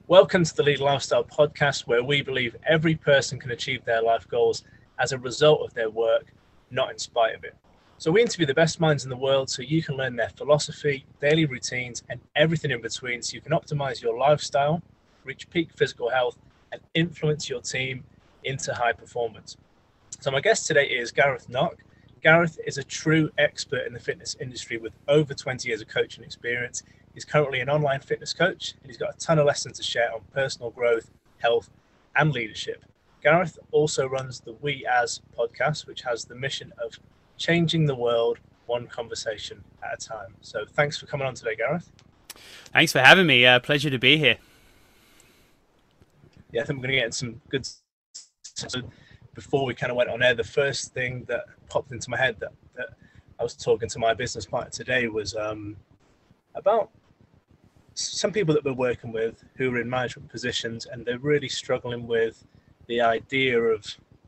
Welcome to the Lead Lifestyle Podcast, where we believe every person can achieve their life goals as a result of their work, not in spite of it. So we interview the best minds in the world so you can learn their philosophy, daily routines, and everything in between so you can optimize your lifestyle, reach peak physical health, and influence your team into high performance. So my guest today is Gareth Nock. Gareth is a true expert in the fitness industry with over 20 years of coaching experience. He's currently an online fitness coach, and he's got a ton of lessons to share on personal growth, health, and leadership. Gareth also runs the We As podcast, which has the mission of changing the world one conversation at a time. So thanks for coming on today, Gareth. Thanks for having me. Pleasure to be here. Yeah, I think we're going to get in some good stuff. Before we kind of went on air, the first thing that popped into my head that I was talking to my business partner today was about some people that we're working with who are in management positions, and they're really struggling with the idea of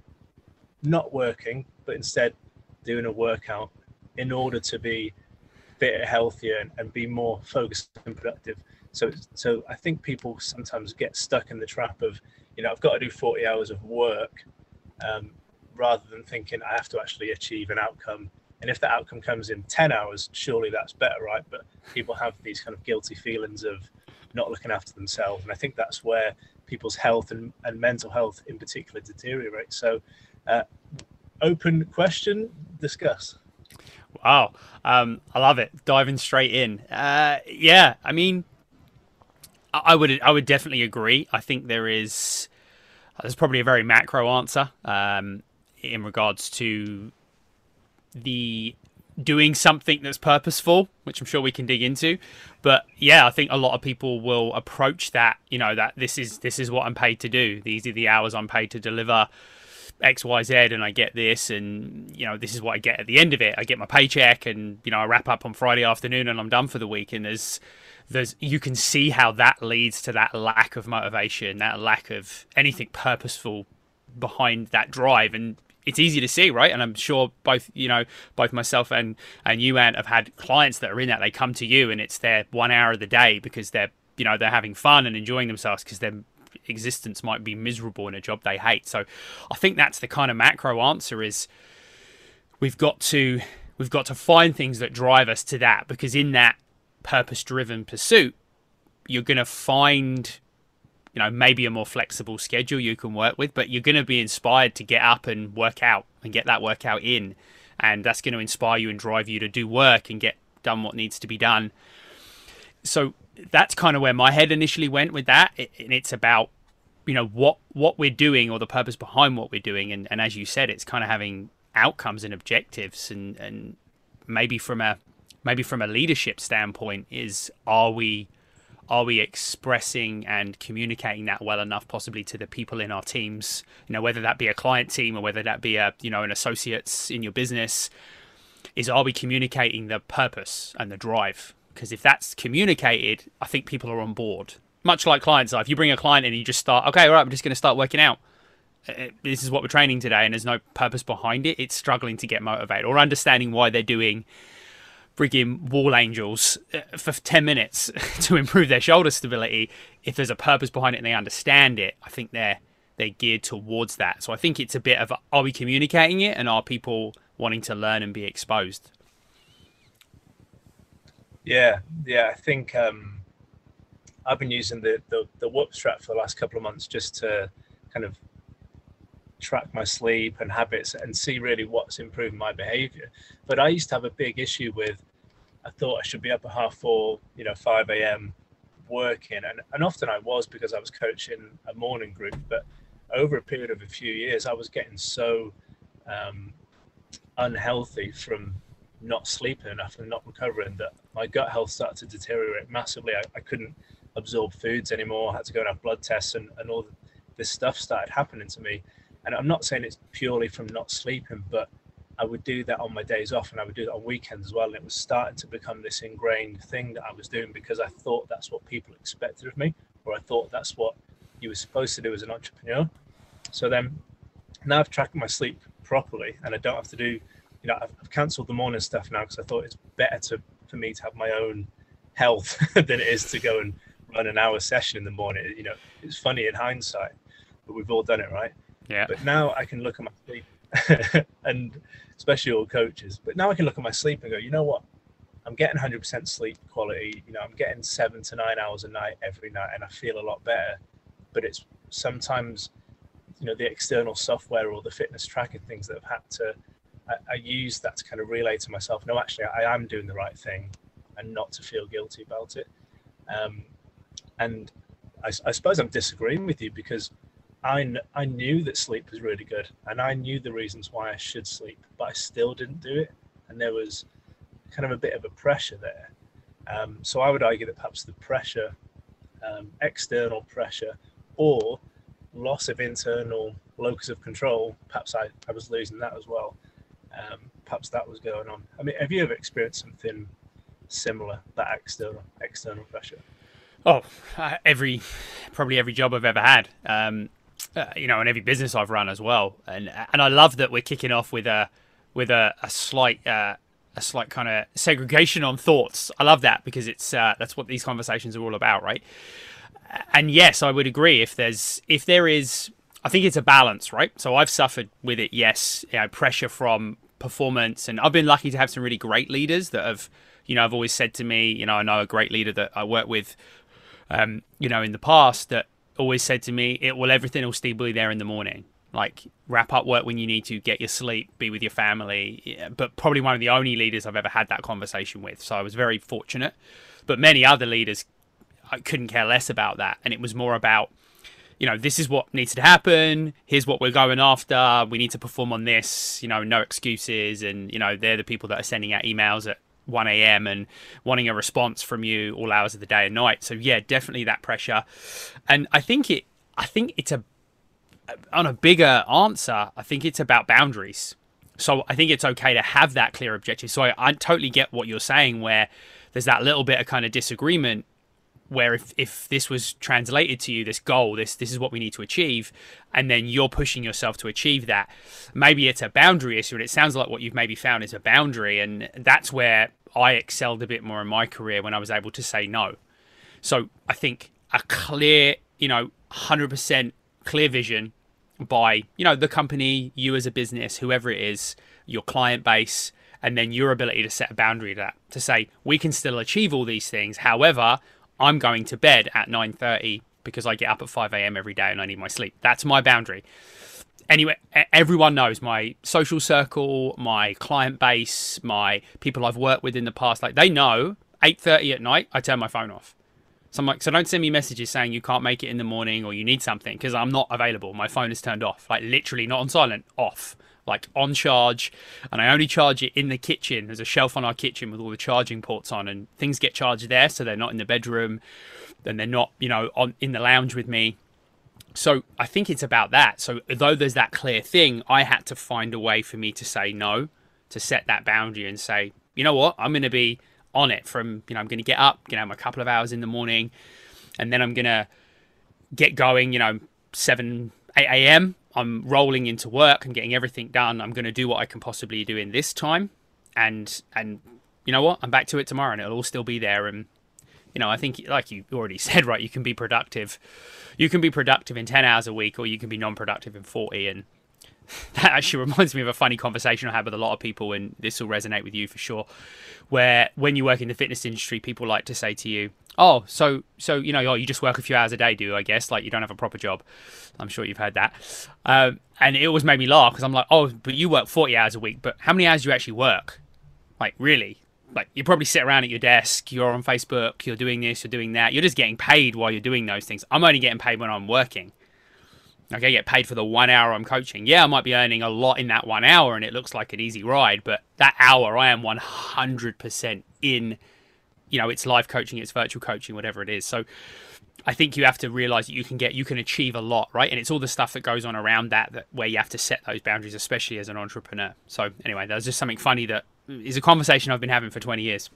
not working, but instead doing a workout in order to be fitter, healthier, and be more focused and productive. So I think people sometimes get stuck in the trap of, I've got to do 40 hours of work, rather than thinking I have to actually achieve an outcome. And if that outcome comes in 10 hours, surely that's better, right? But people have these kind of guilty feelings of not looking after themselves. And I think that's where people's health and mental health in particular deteriorate. So open question, discuss. Wow. I love it. Diving straight in. Yeah, I mean, I would definitely agree. I think there's probably a very macro answer in regards to the doing something that's purposeful, which I'm sure we can dig into. But yeah, I think a lot of people will approach that, that this is what I'm paid to do. These are the hours I'm paid to deliver X, Y, Z, and I get this, and this is what I get at the end of it. I get my paycheck, and I wrap up on Friday afternoon, and I'm done for the week. And there's you can see how that leads to that lack of motivation, that lack of anything purposeful behind that drive. And it's easy to see, right? And I'm sure both myself and you, Ant, have had clients that are in that. They come to you, and it's their 1 hour of the day because they're having fun and enjoying themselves because their existence might be miserable in a job they hate. So I think that's the kind of macro answer is we've got to find things that drive us to that, because in that purpose-driven pursuit, you're going to find maybe a more flexible schedule you can work with, but you're going to be inspired to get up and work out and get that workout in, and that's going to inspire you and drive you to do work and get done what needs to be done. So that's kind of where my head initially went with that, and it's about what we're doing, or the purpose behind what we're doing, and as you said, it's kind of having outcomes and objectives, and maybe from a leadership standpoint is are we expressing and communicating that well enough, possibly to the people in our teams, whether that be a client team or whether that be an associates in your business, are we communicating the purpose and the drive? Because if that's communicated, I think people are on board. Much like clients are. If you bring a client in and you just start, okay, all right, I'm just going to start working out. This is what we're training today, and there's no purpose behind it. It's struggling to get motivated or understanding why they're doing frigging wall angels for 10 minutes to improve their shoulder stability. If there's a purpose behind it and they understand it, I think they're geared towards that. So I think it's a bit of are we communicating it, and are people wanting to learn and be exposed? Yeah. I think I've been using the Whoop strap for the last couple of months just to kind of track my sleep and habits and see really what's improving my behavior. But I used to have a big issue with, I thought I should be up at 4:30, 5 a.m. working. And often I was, because I was coaching a morning group. But over a period of a few years, I was getting so unhealthy from not sleeping enough and not recovering that my gut health started to deteriorate massively. I couldn't absorb foods anymore. I had to go and have blood tests, and all this stuff started happening to me. And I'm not saying it's purely from not sleeping, but I would do that on my days off, and I would do that on weekends as well. And it was starting to become this ingrained thing that I was doing because I thought that's what people expected of me, or I thought that's what you were supposed to do as an entrepreneur. So then now I've tracked my sleep properly, and I don't have to do, I've cancelled the morning stuff now because I thought it's better for me to have my own health than it is to go and run an hour session in the morning. You know, it's funny in hindsight, but we've all done it, right? Yeah. But now I can look at my sleep, and especially all coaches. But now I can look at my sleep and go, you know what? I'm getting 100% sleep quality. You know, I'm getting 7 to 9 hours a night every night, and I feel a lot better. But it's sometimes, you know, the external software or the fitness tracking things that I've had to, I use that to kind of relay to myself, no, actually, I am doing the right thing, and not to feel guilty about it. And I suppose I'm disagreeing with you, because I knew that sleep was really good, and I knew the reasons why I should sleep, but I still didn't do it. And there was kind of a bit of a pressure there. So I would argue that perhaps the pressure, external pressure, or loss of internal locus of control, perhaps I was losing that as well. Perhaps that was going on. I mean, have you ever experienced something similar, that external pressure? Oh, probably every job I've ever had, you know, and every business I've run as well. And I love that we're kicking off with a slight kind of segregation on thoughts. I love that, because it's that's what these conversations are all about, right? And yes, I would agree. If there is, I think it's a balance, right? So I've suffered with it, yes, you know, pressure from performance, and I've been lucky to have some really great leaders that have, you know, I've always said to me, you know, I know a great leader that I worked with, you know, in the past, that always said to me, everything will still be there in the morning. Like, wrap up work when you need to, get your sleep, be with your family. Yeah, but probably one of the only leaders I've ever had that conversation with. So I was very fortunate. But many other leaders, I couldn't care less about that. And it was more about, you know, this is what needs to happen. Here's what we're going after. We need to perform on this, you know, no excuses. And, you know, they're the people that are sending out emails at 1 a.m. and wanting a response from you all hours of the day and night. So yeah, definitely that pressure. And I think it's on a bigger answer, I think it's about boundaries. So I think it's okay to have that clear objective. So I totally get what you're saying, where there's that little bit of kind of disagreement, where if this was translated to you, this goal, this is what we need to achieve, and then you're pushing yourself to achieve that, maybe it's a boundary issue. And it sounds like what you've maybe found is a boundary. And that's where I excelled a bit more in my career, when I was able to say no. So I think a clear, you know, 100% clear vision by, you know, the company, you as a business, whoever it is, your client base, and then your ability to set a boundary to that, to say, we can still achieve all these things. However, I'm going to bed at 9:30 because I get up at 5 a.m. every day and I need my sleep. That's my boundary. Anyway, everyone knows, my social circle, my client base, my people I've worked with in the past, like, they know 8:30 at night, I turn my phone off. So I'm like, so don't send me messages saying you can't make it in the morning or you need something, because I'm not available. My phone is turned off, like literally not on silent, off, like on charge. And I only charge it in the kitchen. There's a shelf on our kitchen with all the charging ports on, and things get charged there. So they're not in the bedroom, and they're not, you know, in the lounge with me. So I think it's about that. So although there's that clear thing, I had to find a way for me to say no, to set that boundary and say, you know what, I'm going to be on it from, you know, I'm going to get up, going to have a couple of hours in the morning, and then I'm going to get going, you know, 8 a.m. I'm rolling into work and getting everything done. I'm going to do what I can possibly do in this time. And you know what, I'm back to it tomorrow, and it'll all still be there. And, you know, I think, like you already said, right, you can be productive. You can be productive in 10 hours a week, or you can be non-productive in 40. And that actually reminds me of a funny conversation I had with a lot of people, and this will resonate with you for sure, where when you work in the fitness industry, people like to say to you, oh, so you know, you just work a few hours a day, do you, I guess? Like, you don't have a proper job. I'm sure you've heard that. And it always made me laugh, because I'm like, oh, but you work 40 hours a week, but how many hours do you actually work? Like, really? Like, you probably sit around at your desk, you're on Facebook, you're doing this, you're doing that. You're just getting paid while you're doing those things. I'm only getting paid when I'm working. Like, I get paid for the 1 hour I'm coaching. Yeah, I might be earning a lot in that 1 hour, and it looks like an easy ride, but that hour I am 100% in, you know, it's live coaching, it's virtual coaching, whatever it is. So I think you have to realize that you can achieve a lot, right? And it's all the stuff that goes on around that where you have to set those boundaries, especially as an entrepreneur. So anyway, that was just something funny that is a conversation I've been having for 20 years.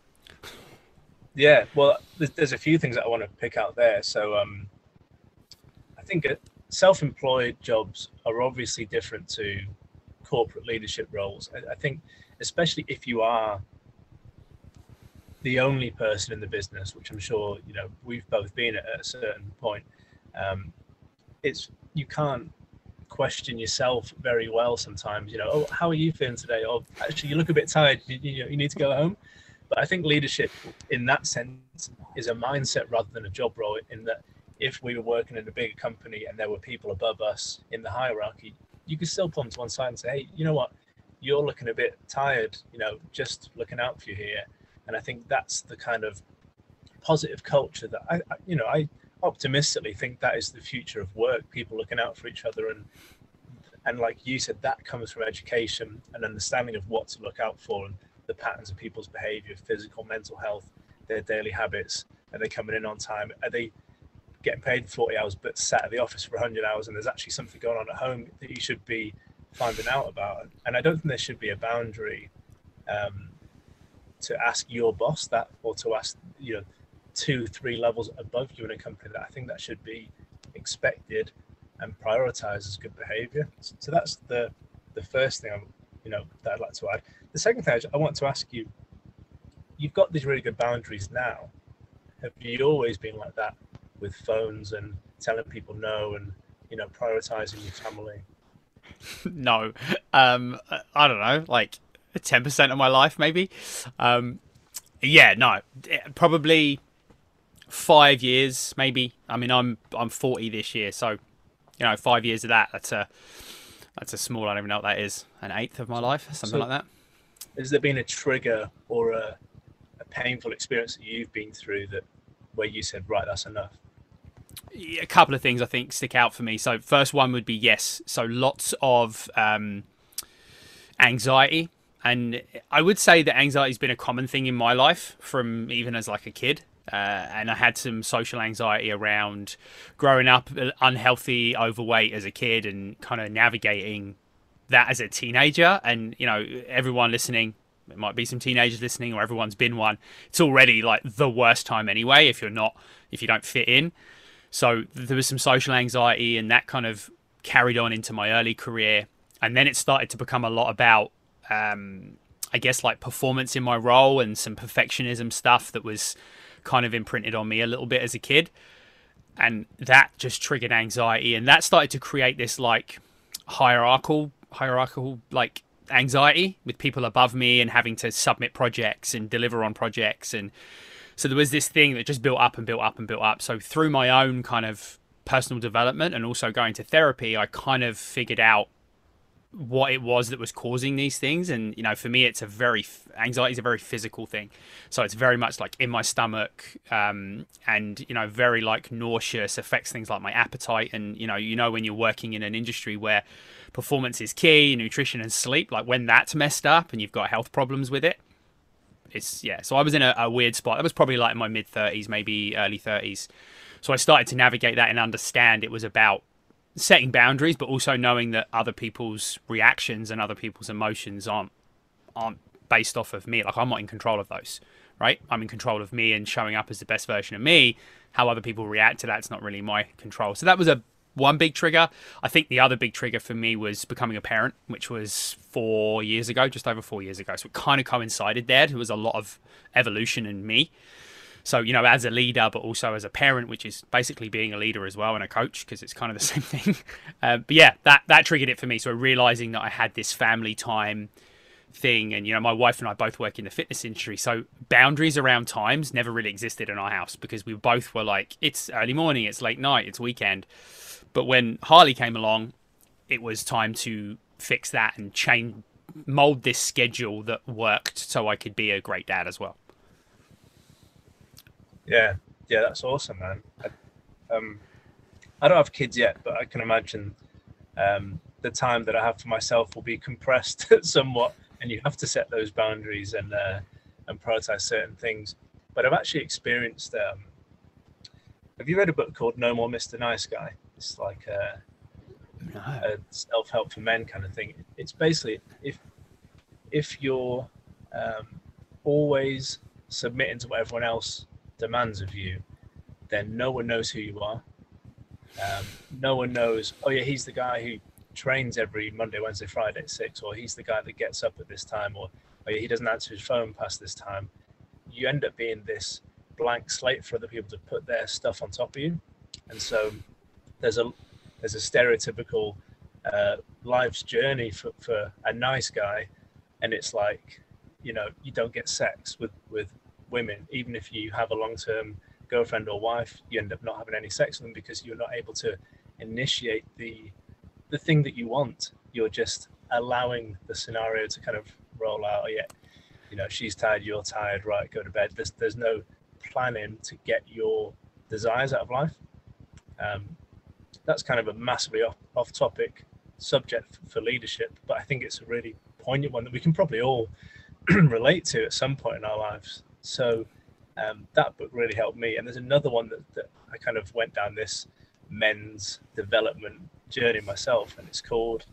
Yeah, well, there's a few things that I want to pick out there. So I think self-employed jobs are obviously different to corporate leadership roles. I think, especially if you are the only person in the business, which I'm sure we've both been at a certain point. It's you can't question yourself very well sometimes. Oh, how are you feeling today? Oh, actually, you look a bit tired. You need to go home. But I think leadership, in that sense, is a mindset rather than a job role. In that, if we were working in a bigger company and there were people above us in the hierarchy, you could still pull them to one side and say, hey, you know what? You're looking a bit tired. Just looking out for you here. And I think that's the kind of positive culture that I optimistically think that is the future of work. People looking out for each other, and like you said, that comes from education and understanding of what to look out for and the patterns of people's behavior, physical, mental health, their daily habits. Are they coming in on time? Are they getting paid 40 hours but sat at the office for 100 hours, and there's actually something going on at home that you should be finding out about? And I don't think there should be a boundary to ask your boss that, or to ask 2-3 levels above you in a company. That I think that should be expected and prioritized as good behavior. So that's the first thing that I'd like to add. The second thing I want to ask you, you've got these really good boundaries now. Have you always been like that with phones and telling people no and prioritizing your family? No, I don't know, like 10% of my life maybe. Yeah, no, probably 5 years maybe. I mean, I'm 40 this year, so 5 years of that, that's a small, I don't even know what that is, an eighth of my life, something like that. Has there been a trigger or a painful experience that you've been through where you said, right, that's enough? A couple of things I think stick out for me. So first one would be, yes, so lots of anxiety. And I would say that anxiety has been a common thing in my life from even as like a kid. And I had some social anxiety around growing up unhealthy, overweight as a kid, and kind of navigating that as a teenager. And, everyone listening, it might be some teenagers listening, or everyone's been one. It's already like the worst time anyway, if you don't fit in. So there was some social anxiety, and that kind of carried on into my early career. And then it started to become a lot about, I guess, like performance in my role and some perfectionism stuff that was kind of imprinted on me a little bit as a kid. And that just triggered anxiety. And that started to create this like hierarchical like anxiety with people above me and having to submit projects and deliver on projects. And so there was this thing that just built up and built up and built up. So through my own kind of personal development and also going to therapy, I kind of figured out what it was that was causing these things. And for me, anxiety is a very physical thing. So it's very much like in my stomach, and very like nauseous, affects things like my appetite. And when you're working in an industry where performance is key, nutrition and sleep, like when that's messed up and you've got health problems with it, so I was in a weird spot. That was probably like in my mid-30s, maybe early 30s. So I started to navigate that and understand it was about setting boundaries, but also knowing that other people's reactions and other people's emotions aren't based off of me. Like, I'm not in control of those, right? I'm in control of me and showing up as the best version of me. How other people react to that's not really my control. So that was one big trigger. I think the other big trigger for me was becoming a parent, which was 4 years ago, just over 4 years ago. So it kind of coincided there. There was a lot of evolution in me. So, as a leader, but also as a parent, which is basically being a leader as well and a coach, because it's kind of the same thing. But yeah, that triggered it for me. So realizing that I had this family time thing, and my wife and I both work in the fitness industry, so boundaries around times never really existed in our house, because we both were like, it's early morning, it's late night, it's weekend. But when Harley came along, it was time to fix that and mold this schedule that worked so I could be a great dad as well. Yeah, that's awesome, man. I don't have kids yet, but I can imagine the time that I have for myself will be compressed somewhat, and you have to set those boundaries and prioritize certain things. But I've actually experienced. Have you read a book called No More Mr. Nice Guy? It's like a self-help for men kind of thing. It's basically if you're always submitting to what everyone else demands of you, then no one knows who you are. No one knows, oh yeah, he's the guy who trains every Monday, Wednesday, Friday at 6, or he's the guy that gets up at this time, or oh yeah, he doesn't answer his phone past this time. you end up being this blank slate for other people to put their stuff on top of you. And so there's a stereotypical life's journey for a nice guy, and it's like, you know, you don't get sex with women. Even if you have a long-term girlfriend or wife, you end up not having any sex with them because you're not able to initiate the thing that you want. You're just allowing the scenario to kind of roll out. Yeah, you know, she's tired, you're tired, right, go to bed. There's no planning to get your desires out of life. That's kind of a massively off topic subject for leadership, but I think it's a really poignant one that we can probably all relate to at some point in our lives. So that book really helped me. And there's another one that I kind of went down this men's development journey myself, and it's called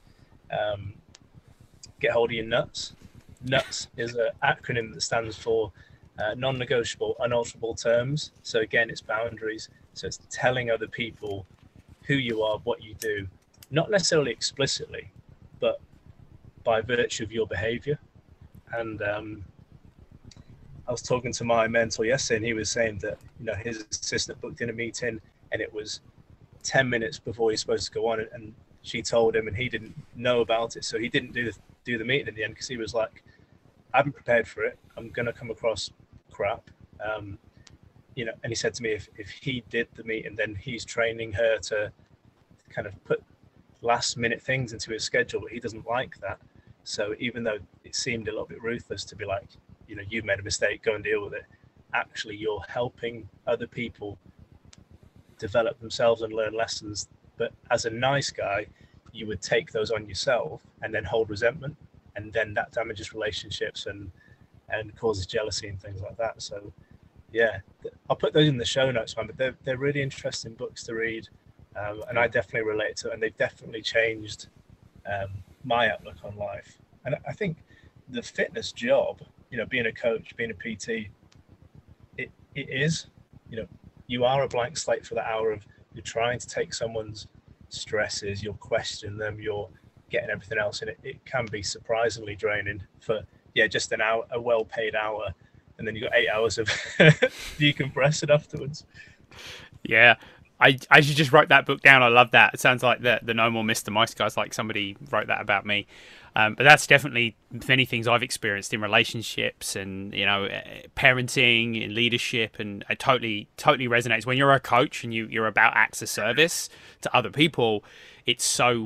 Get Hold of Your Nuts. Nuts is an acronym that stands for non-negotiable, unalterable terms. So again, it's boundaries. So it's telling other people who you are, what you do, not necessarily explicitly, but by virtue of your behavior. And I was talking to my mentor yesterday, and he was saying that, you know, his assistant booked in a meeting, and it was 10 minutes before he's supposed to go on, and she told him, and he didn't know about it, so he didn't do the meeting in the end, because he was like, I haven't prepared for it, I'm gonna come across crap. You know, and he said to me, if he did the meeting, then he's training her to kind of put last minute things into his schedule, but he doesn't like that. So even though it seemed a little bit ruthless to be like, you know, you've made a mistake, go and deal with it, actually you're helping other people develop themselves and learn lessons. But as a nice guy, you would take those on yourself and then hold resentment, and then that damages relationships and causes jealousy and things like that. So yeah, I'll put those in the show notes, man, but they're really interesting books to read, and I definitely relate to it, and they've definitely changed my outlook on life. And I think the fitness job, you know, being a coach, being a PT, it is, you know, you are a blank slate for the hour of, you're trying to take someone's stresses, you're questioning them, you're getting everything else, and it can be surprisingly draining for, yeah, just an hour, a well-paid hour, and then you've got 8 hours of decompressing afterwards. Yeah. I actually just wrote that book down. I love that. It sounds like the No More Mr. Nice Guys, like somebody wrote that about me. But that's definitely many things I've experienced in relationships and, you know, parenting and leadership, and it totally resonates. When you're a coach and you're about acts of service to other people, it's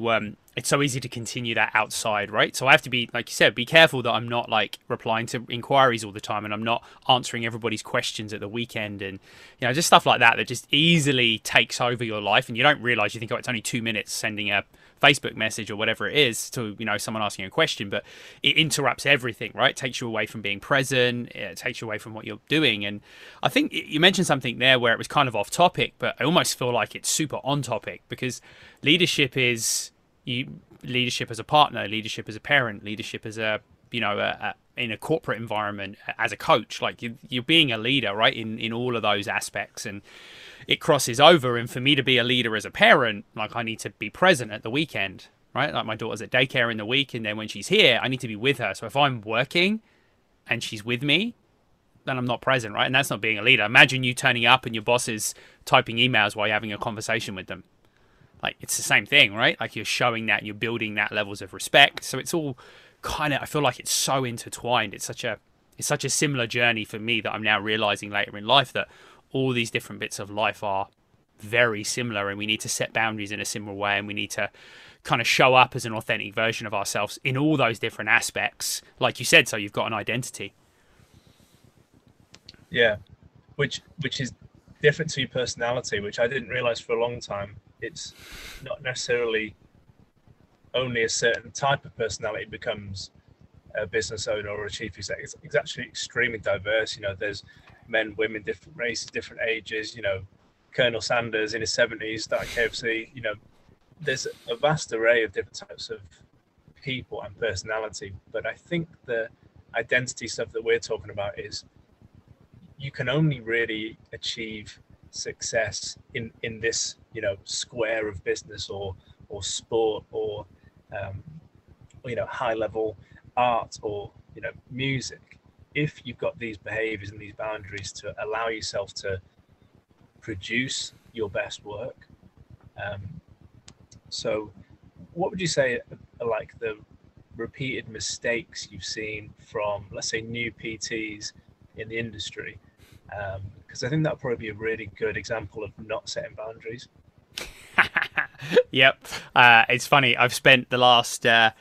so easy to continue that outside, right? So I have to be, like you said, be careful that I'm not like replying to inquiries all the time, and I'm not answering everybody's questions at the weekend, and, you know, just stuff like that just easily takes over your life, and you don't realize, you think, oh, it's only 2 minutes sending a Facebook message or whatever it is to, you know, someone asking a question, but it interrupts everything, right? It takes you away from being present. It takes you away from what you're doing. And I think you mentioned something there where it was kind of off topic, but I almost feel like it's super on topic, because leadership is leadership as a partner, leadership as a parent, leadership as a, you know, in a corporate environment, as a coach. Like you're being a leader, right, in all of those aspects, and it crosses over. And for me to be a leader as a parent, like I need to be present at the weekend, right? Like my daughter's at daycare in the week, and then when she's here, I need to be with her. So if I'm working and she's with me, then I'm not present, right? And that's not being a leader. Imagine you turning up and your boss is typing emails while you're having a conversation with them. Like, it's the same thing, right? Like, you're showing that, you're building that levels of respect. So it's all kind of, I feel like it's so intertwined. It's such a similar journey for me that I'm now realizing later in life that all these different bits of life are very similar, and we need to set boundaries in a similar way, and we need to kind of show up as an authentic version of ourselves in all those different aspects, like you said, so you've got an identity. Yeah, which is different to your personality, which I didn't realize for a long time. It's not necessarily only a certain type of personality becomes a business owner or a chief executive. It's actually extremely diverse. You know, there's men, women, different races, different ages. You know, Colonel Sanders in his 70s started KFC. You know, there's a vast array of different types of people and personality. But I think the identity stuff that we're talking about is, you can only really achieve success in this, you know, square of business or sport or you know, high level art or, you know, music, if you've got these behaviors and these boundaries to allow yourself to produce your best work. So what would you say are like the repeated mistakes you've seen from, let's say, new PTs in the industry? Because I think that'll probably be a really good example of not setting boundaries. Yep. It's funny. I've spent the last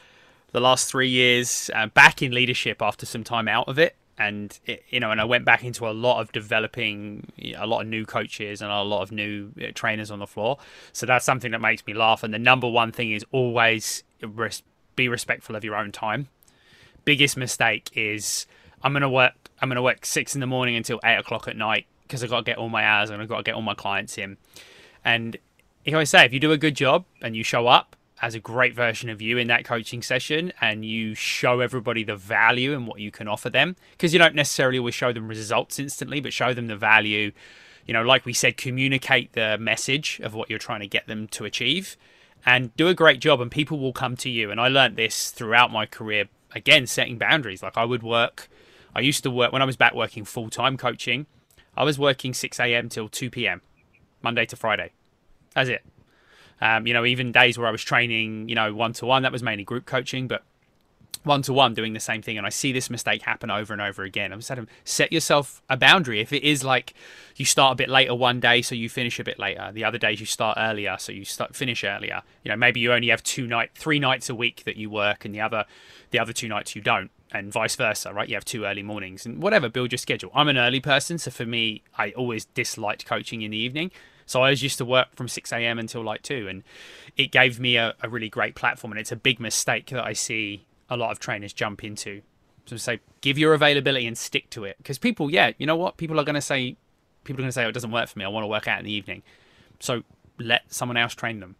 3 years back in leadership after some time out of it. And and I went back into a lot of developing a lot of new coaches and a lot of new trainers on the floor. So that's something that makes me laugh. And the number one thing is always be respectful of your own time. Biggest mistake is I'm gonna work 6 a.m. until 8 o'clock at night because I've got to get all my hours and I've got to get all my clients in. And I say, if you do a good job and you show up as a great version of you in that coaching session and you show everybody the value and what you can offer them, because you don't necessarily always show them results instantly, but show them the value, like we said, communicate the message of what you're trying to get them to achieve and do a great job, and people will come to you. And I learned this throughout my career, again, setting boundaries. Like I used to work when I was back working full-time coaching. I was working 6 a.m. till 2 p.m. Monday to Friday. That's it. Even days where I was training, one-to-one, that was mainly group coaching, but one-to-one doing the same thing. And I see this mistake happen over and over again. I'm saying, set yourself a boundary. If it is like you start a bit later one day, so you finish a bit later. The other days you start earlier, so you finish earlier. Maybe you only have 3 nights a week that you work, and the other 2 nights you don't, and vice versa, right? You have 2 early mornings and whatever, build your schedule. I'm an early person, so for me, I always disliked coaching in the evening. So I always used to work from 6 a.m. until like 2, and it gave me a really great platform. And it's a big mistake that I see a lot of trainers jump into. So say, give your availability and stick to it. Because people, you know what? People are going to say, oh, it doesn't work for me. I want to work out in the evening. So let someone else train them.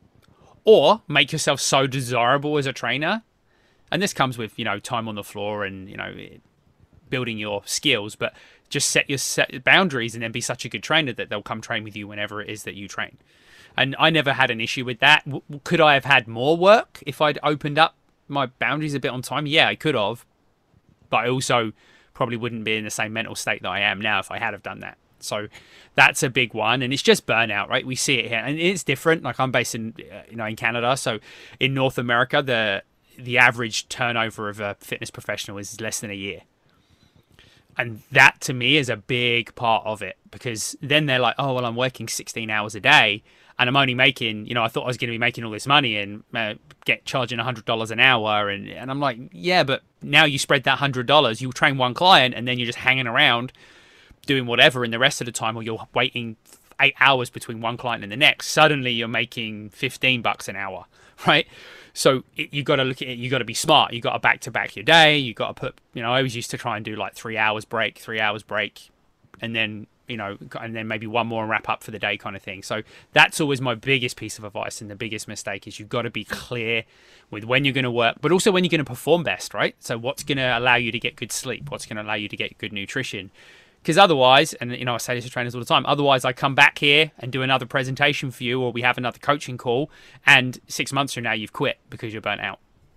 Or make yourself so desirable as a trainer. And this comes with, time on the floor and, building your skills, but just set boundaries and then be such a good trainer that they'll come train with you whenever it is that you train. And I never had an issue with that. Could I have had more work if I'd opened up my boundaries a bit on time? Yeah, I could have. But I also probably wouldn't be in the same mental state that I am now if I had have done that. So that's a big one. And it's just burnout, right? We see it here. And it's different. Like I'm based in, in Canada. So in North America, the average turnover of a fitness professional is less than a year. And that to me is a big part of it, because then they're like, oh, well, I'm working 16 hours a day and I'm only making, I thought I was going to be making all this money and charging $100 an hour. And I'm like, yeah, but now you spread that $100, you train one client and then you're just hanging around doing whatever. And the rest of the time, or you're waiting 8 hours between one client and the next, suddenly you're making $15 an hour, right? So you got to look at it. You got to be smart. You got to back your day. You got to put. I always used to try and do like 3 hours break, and then and then maybe one more and wrap up for the day, kind of thing. So that's always my biggest piece of advice, and the biggest mistake is you've got to be clear with when you're going to work, but also when you're going to perform best, right? So what's going to allow you to get good sleep? What's going to allow you to get good nutrition? Because otherwise, and I say this to trainers all the time, otherwise I come back here and do another presentation for you, or we have another coaching call, and 6 months from now you've quit because you're burnt out.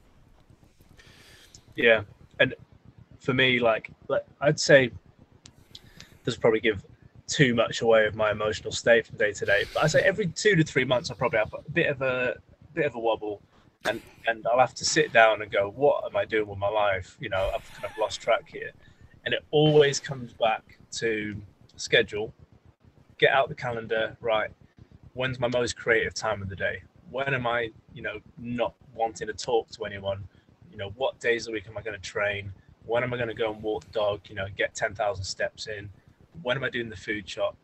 Yeah. And for me, like I'd say, doesn't probably give too much away of my emotional state from day to day, but I say every 2 to 3 months I'll probably have a bit of a wobble, and I'll have to sit down and go, what am I doing with my life? I've kind of lost track here. And it always comes back to schedule, get out the calendar, right? When's my most creative time of the day? When am I, not wanting to talk to anyone? What days of the week am I going to train? When am I going to go and walk the dog, get 10,000 steps in? When am I doing the food shop?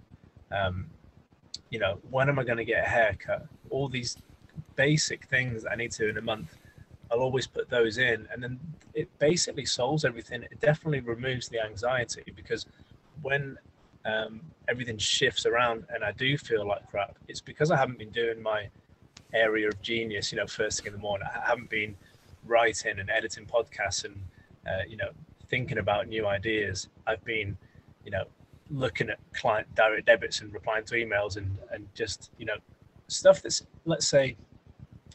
When am I going to get a haircut? All these basic things that I need to do in a month, I'll always put those in, and then it basically solves everything. It definitely removes the anxiety, because when everything shifts around and I do feel like crap, it's because I haven't been doing my area of genius, first thing in the morning. I haven't been writing and editing podcasts and, thinking about new ideas. I've been, looking at client direct debits and replying to emails and just, stuff that's, let's say,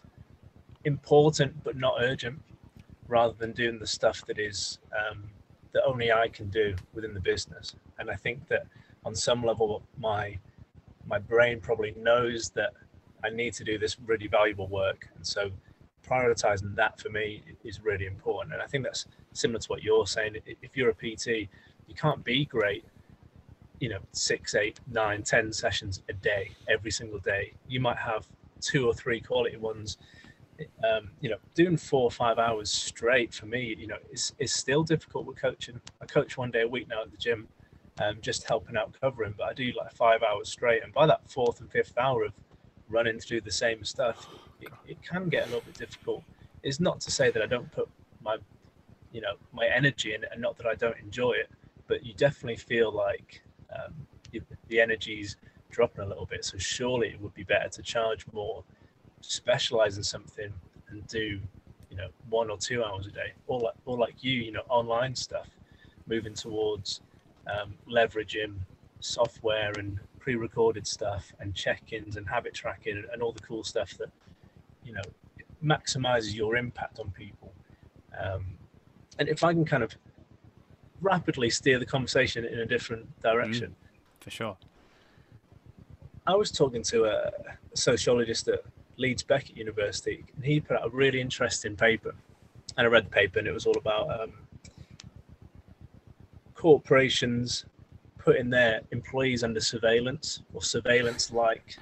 important but not urgent, rather than doing the stuff that is that only I can do within the business. And I think that on some level, my brain probably knows that I need to do this really valuable work. And so prioritizing that for me is really important. And I think that's similar to what you're saying. If you're a PT, you can't be great, 6, 8, 9, 10 sessions a day, every single day. You might have 2 or 3 quality ones. Doing 4 or 5 hours straight for me, is still difficult with coaching. I coach 1 day a week now at the gym, just helping out covering, but I do like 5 hours straight. And by that 4th and 5th hour of running through the same stuff, it can get a little bit difficult. It's not to say that I don't put my energy in it, and not that I don't enjoy it, but you definitely feel like the energy's dropping a little bit. So surely it would be better to charge more, specialize in something, and do 1 or 2 hours a day, or like online stuff, moving towards leveraging software and pre-recorded stuff and check-ins and habit tracking and all the cool stuff that maximizes your impact on people. And if I can kind of rapidly steer the conversation in a different direction. For sure. I was talking to a sociologist at Leeds Beckett University, and he put out a really interesting paper. And I read the paper, and it was all about corporations putting their employees under surveillance, or surveillance like,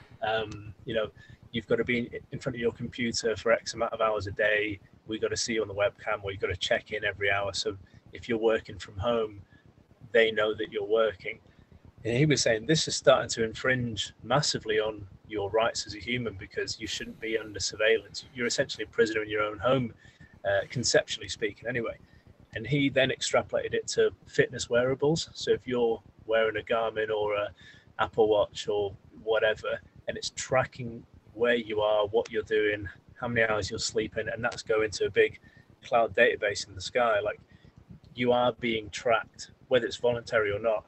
you've got to be in front of your computer for X amount of hours a day. We've got to see you on the webcam, or you've got to check in every hour. So if you're working from home, they know that you're working. And he was saying this is starting to infringe massively on your rights as a human, because you shouldn't be under surveillance. You're essentially a prisoner in your own home, conceptually speaking anyway. And he then extrapolated it to fitness wearables. So if you're wearing a Garmin or a Apple Watch or whatever, and it's tracking where you are, what you're doing, how many hours you're sleeping, and that's going to a big cloud database in the sky, like you are being tracked, whether it's voluntary or not.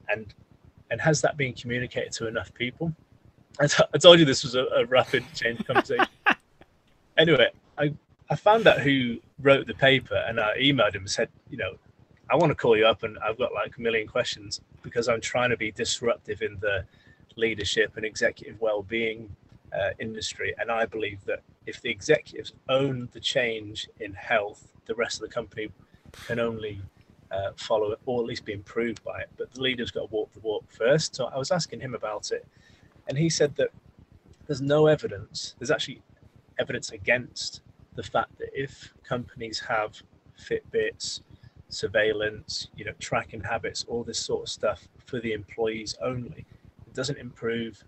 And has that been communicated to enough people? I told you this was a rapid change conversation. Anyway, I found out who wrote the paper, and I emailed him and said, I want to call you up, and I've got like a million questions, because I'm trying to be disruptive in the leadership and executive well-being industry. And I believe that if the executives own the change in health, the rest of the company can only follow it, or at least be improved by it. But the leader's got to walk the walk first. So I was asking him about it, and he said that there's no evidence. There's actually evidence against the fact that if companies have Fitbits, surveillance, tracking habits, all this sort of stuff for the employees only, it doesn't improve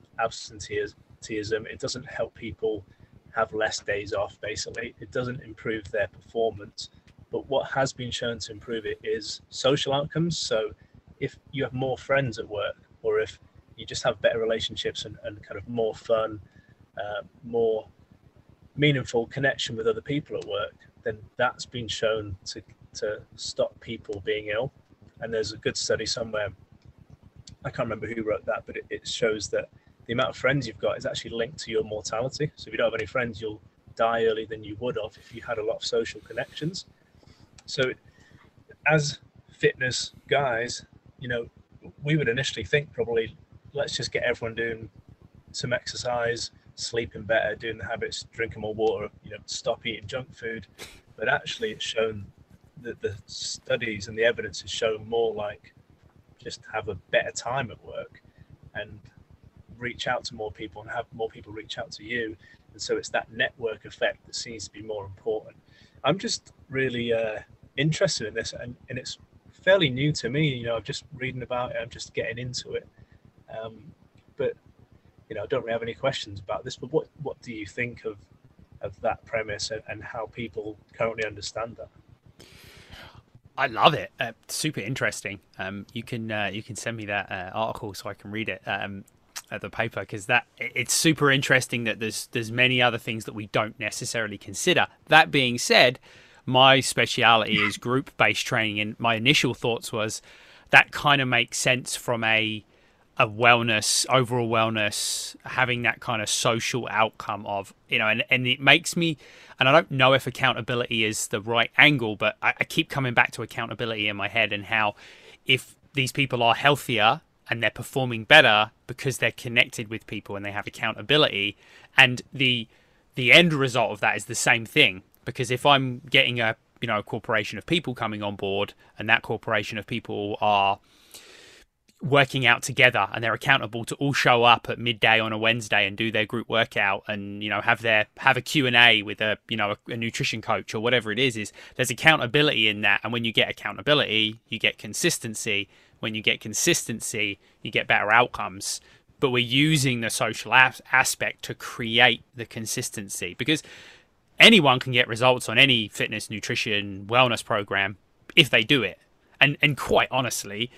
absenteeism. It doesn't help people have less days off, basically. It doesn't improve their performance. But what has been shown to improve it is social outcomes. So if you have more friends at work, or if you just have better relationships and kind of more fun, more meaningful connection with other people at work, then that's been shown to stop people being ill. And there's a good study somewhere, I can't remember who wrote that, but it shows that the amount of friends you've got is actually linked to your mortality. So if you don't have any friends, you'll die earlier than you would have if you had a lot of social connections. So as fitness guys, we would initially think probably, let's just get everyone doing some exercise, sleeping better, doing the habits, drinking more water, stop eating junk food. But actually it's shown that the studies and the evidence has shown more like just have a better time at work and reach out to more people and have more people reach out to you. And so it's that network effect that seems to be more important. I'm just really interested in this, and it's fairly new to me. I'm just reading about it. I'm just getting into it. But I don't really have any questions about this. But what do you think of that premise and how people currently understand that? I love it. Super interesting. You can send me that article so I can read it. At the paper, because it's super interesting that there's many other things that we don't necessarily consider. That being said, my speciality is group-based training, and my initial thoughts was that kind of makes sense from a wellness, overall wellness, having that kind of social outcome of, and it makes me, and I don't know if accountability is the right angle, but I keep coming back to accountability in my head, and how if these people are healthier and they're performing better because they're connected with people and they have accountability, and the end result of that is the same thing. Because if I'm getting a corporation of people coming on board, and that corporation of people are working out together and they're accountable to all show up at midday on a Wednesday and do their group workout, and have a Q&A with a nutrition coach or whatever it is there's accountability in that. And when you get accountability, you get consistency. When you get consistency, you get better outcomes. But we're using the social aspect to create the consistency, because anyone can get results on any fitness, nutrition, wellness program if they do it. And quite honestly,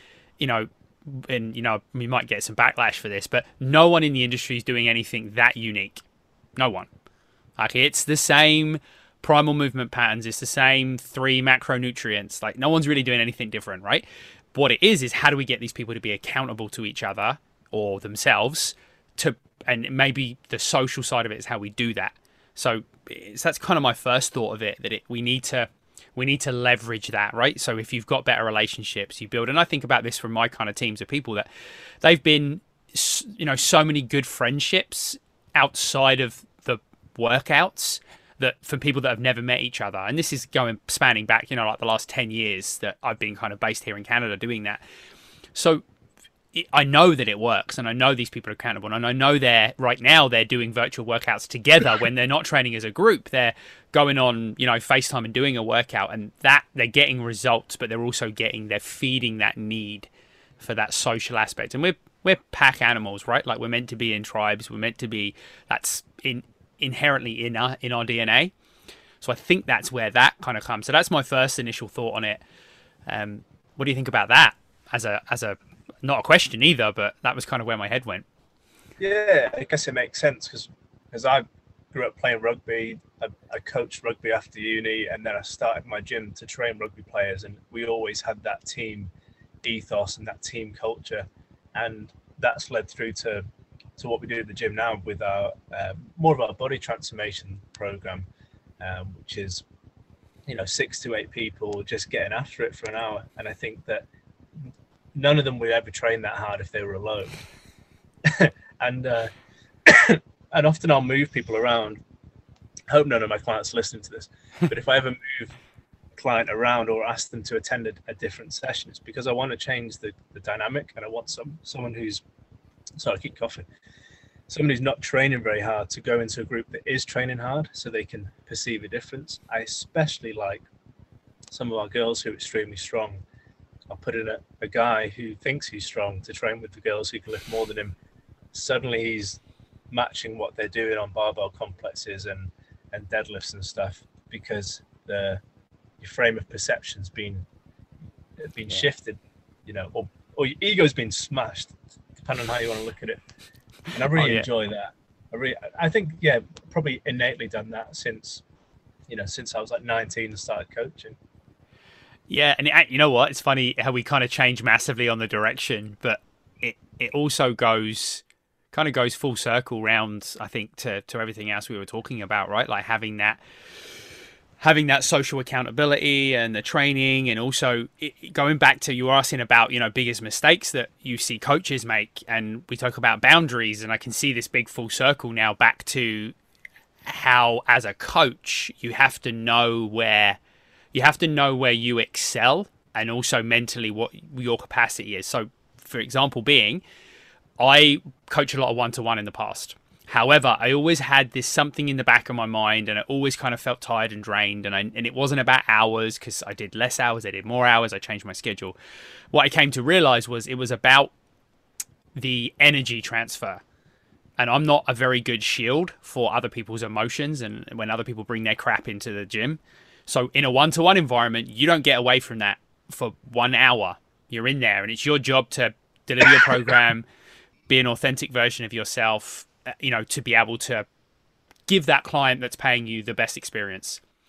we might get some backlash for this, but no one in the industry is doing anything that unique. No one. Like, it's the same primal movement patterns. It's the same 3 macronutrients. Like, no one's really doing anything different, right? What it is how do we get these people to be accountable to each other or themselves, and maybe the social side of it is how we do that. So that's kind of my first thought of it, that we need to leverage that, right? So if you've got better relationships, you build, and I think about this from my kind of teams of people, that they've been, so many good friendships outside of the workouts, that for people that have never met each other. And this is spanning back, like the last 10 years that I've been kind of based here in Canada doing that. So I know that it works, and I know these people are accountable, and I know right now they're doing virtual workouts together when they're not training as a group. They're going on, FaceTime and doing a workout, and that they're getting results, but they're feeding that need for that social aspect. And we're pack animals, right? Like, we're meant to be in tribes. We're meant to be, that's inherently in our DNA. So I think that's where that kind of comes. So that's my first initial thought on it. What do you think about that as a not a question either, but that was kind of where my head went. Yeah, I guess it makes sense, because I grew up playing rugby. I coached rugby after uni, and then I started my gym to train rugby players, and we always had that team ethos and that team culture, and that's led through to what we do at the gym now with our more of our body transformation program, which is 6 to 8 people just getting after it for an hour. And I think that none of them would ever train that hard if they were alone. and and often I'll move people around. I hope none of my clients are listening to this, but if I ever move a client around or ask them to attend a different session, it's because I want to change the dynamic, and I want someone who's, sorry, I keep coughing, someone who's not training very hard to go into a group that is training hard, so they can perceive a difference. I especially like some of our girls who are extremely strong. I'll put in a guy who thinks he's strong to train with the girls who can lift more than him. Suddenly he's matching what they're doing on barbell complexes and deadlifts and stuff, because your frame of perception's been shifted, or your ego's been smashed, depending on how you want to look at it. And I really enjoy that. I think, probably innately done that since I was like 19 and started coaching. Yeah, and you know what? It's funny how we kind of change massively on the direction, but it also goes full circle round, I think, to everything else we were talking about, right? Like having that social accountability and the training, and also going back to, you were asking about, biggest mistakes that you see coaches make, and we talk about boundaries, and I can see this big full circle now back to how, as a coach, you have to know where you excel, and also mentally what your capacity is. So, for example, I coach a lot of one-to-one in the past. However, I always had this something in the back of my mind, and I always kind of felt tired and drained. And it wasn't about hours, because I did less hours, I did more hours, I changed my schedule. What I came to realize was it was about the energy transfer. And I'm not a very good shield for other people's emotions, and when other people bring their crap into the gym. So in a one-to-one environment, you don't get away from that for 1 hour. You're in there, and it's your job to deliver your program, be an authentic version of yourself, to be able to give that client that's paying you the best experience.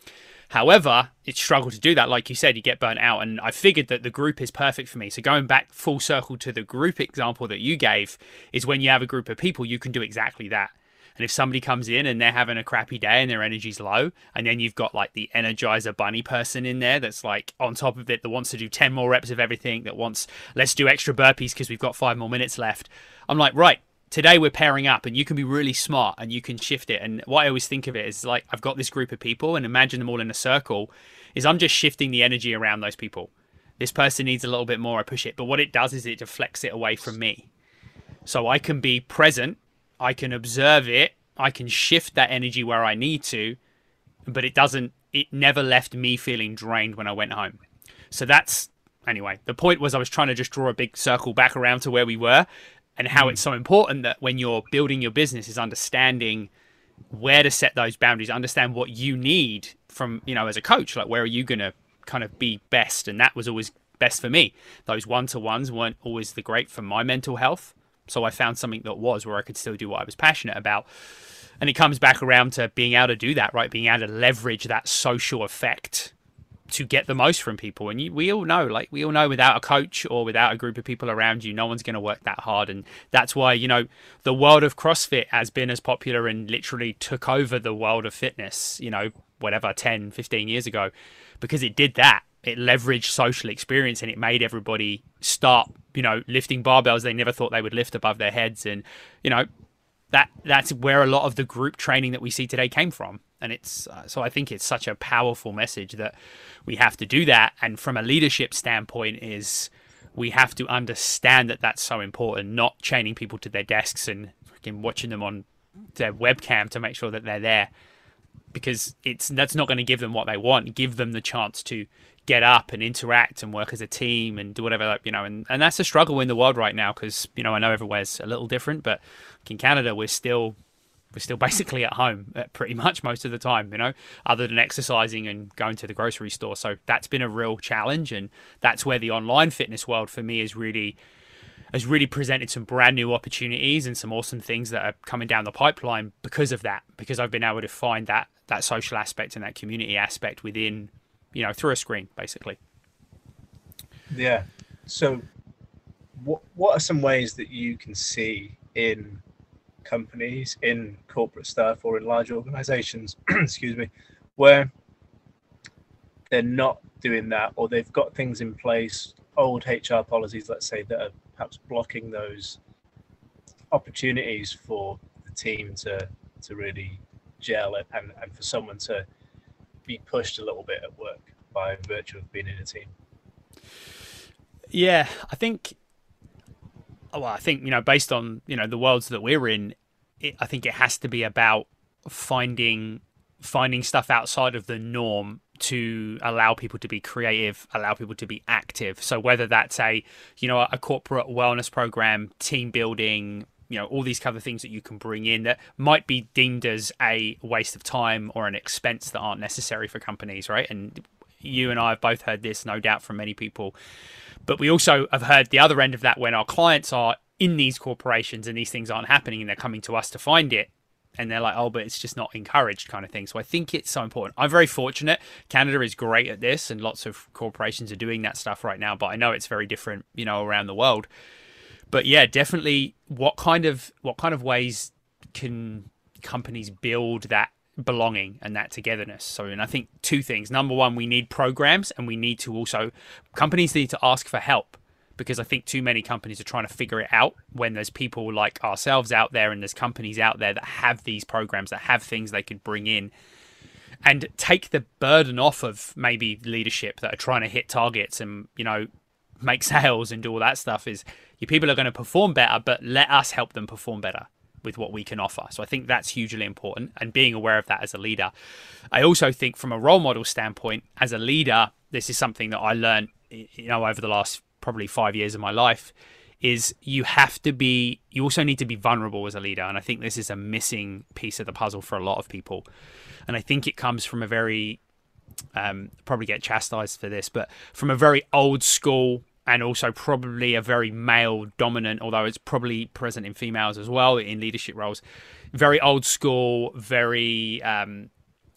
However, it's struggled to do that. Like you said, you get burnt out. And I figured that the group is perfect for me. So going back full circle to the group example that you gave is when you have a group of people, you can do exactly that. And if somebody comes in and they're having a crappy day and their energy's low, and then you've got like the Energizer Bunny person in there that's like on top of it, that wants to do 10 more reps of everything, that wants, let's do extra burpees because we've got 5 more minutes left. I'm like, right, today we're pairing up, and you can be really smart and you can shift it. And what I always think of it is like, I've got this group of people, and imagine them all in a circle, is I'm just shifting the energy around those people. This person needs a little bit more, I push it. But what it does is it deflects it away from me. So I can be present, I can observe it, I can shift that energy where I need to, but it never left me feeling drained when I went home. So anyway, the point was I was trying to just draw a big circle back around to where we were, and how it's so important that when you're building your business is understanding where to set those boundaries, understand what you need from, as a coach, like where are you going to kind of be best? And that was always best for me. Those one-to-ones weren't always the great for my mental health. So I found something that was where I could still do what I was passionate about. And it comes back around to being able to do that, right? Being able to leverage that social effect to get the most from people. And we all know without a coach or without a group of people around you, no one's going to work that hard. And that's why, the world of CrossFit has been as popular and literally took over the world of fitness, 10, 15 years ago, because it did that. It leveraged social experience, and it made everybody start, lifting barbells they never thought they would lift above their heads. And, that's where a lot of the group training that we see today came from. And it's so I think it's such a powerful message that we have to do that. And from a leadership standpoint is we have to understand that that's so important, not chaining people to their desks and freaking watching them on their webcam to make sure that they're there, because that's not going to give them what they want. Give them the chance to get up and interact and work as a team and do whatever, and that's a struggle in the world right now, because, I know everywhere's a little different, but in Canada, we're still basically at home pretty much most of the time, other than exercising and going to the grocery store. So that's been a real challenge. And that's where the online fitness world for me has really presented some brand new opportunities and some awesome things that are coming down the pipeline because of that, because I've been able to find that social aspect and that community aspect within, through a screen, basically. Yeah. So what are some ways that you can see in companies, in corporate stuff, or in large organizations, excuse me, where they're not doing that, or they've got things in place, old HR policies, let's say, that are perhaps blocking those opportunities for the team to really gel it, and for someone to be pushed a little bit at work by virtue of being in a team? Yeah, I think, based on, the worlds that we're in, I think it has to be about finding stuff outside of the norm to allow people to be creative, allow people to be active. So whether that's a corporate wellness program, team building, all these kind of things that you can bring in that might be deemed as a waste of time or an expense that aren't necessary for companies, right? And you and I have both heard this, no doubt, from many people. But we also have heard the other end of that when our clients are in these corporations and these things aren't happening and they're coming to us to find it. And they're like, oh, but it's just not encouraged, kind of thing. So I think it's so important. I'm very fortunate. Canada is great at this, and lots of corporations are doing that stuff right now. But I know it's very different, around the world. But yeah, definitely, what kind of ways can companies build that belonging and that togetherness? So, and I think two things. Number one, we need programs, and companies need to ask for help. Because I think too many companies are trying to figure it out when there's people like ourselves out there and there's companies out there that have these programs, that have things they could bring in and take the burden off of maybe leadership that are trying to hit targets and, make sales and do all that stuff. Is your people are going to perform better, but let us help them perform better with what we can offer. So I think that's hugely important, and being aware of that as a leader. I also think from a role model standpoint, as a leader, this is something that I learned, over the last probably 5 years of my life, is you also need to be vulnerable as a leader. And I think this is a missing piece of the puzzle for a lot of people. And I think it comes from a very, probably get chastised for this, but from a very old school and also probably a very male dominant, although it's probably present in females as well in leadership roles, very old school, very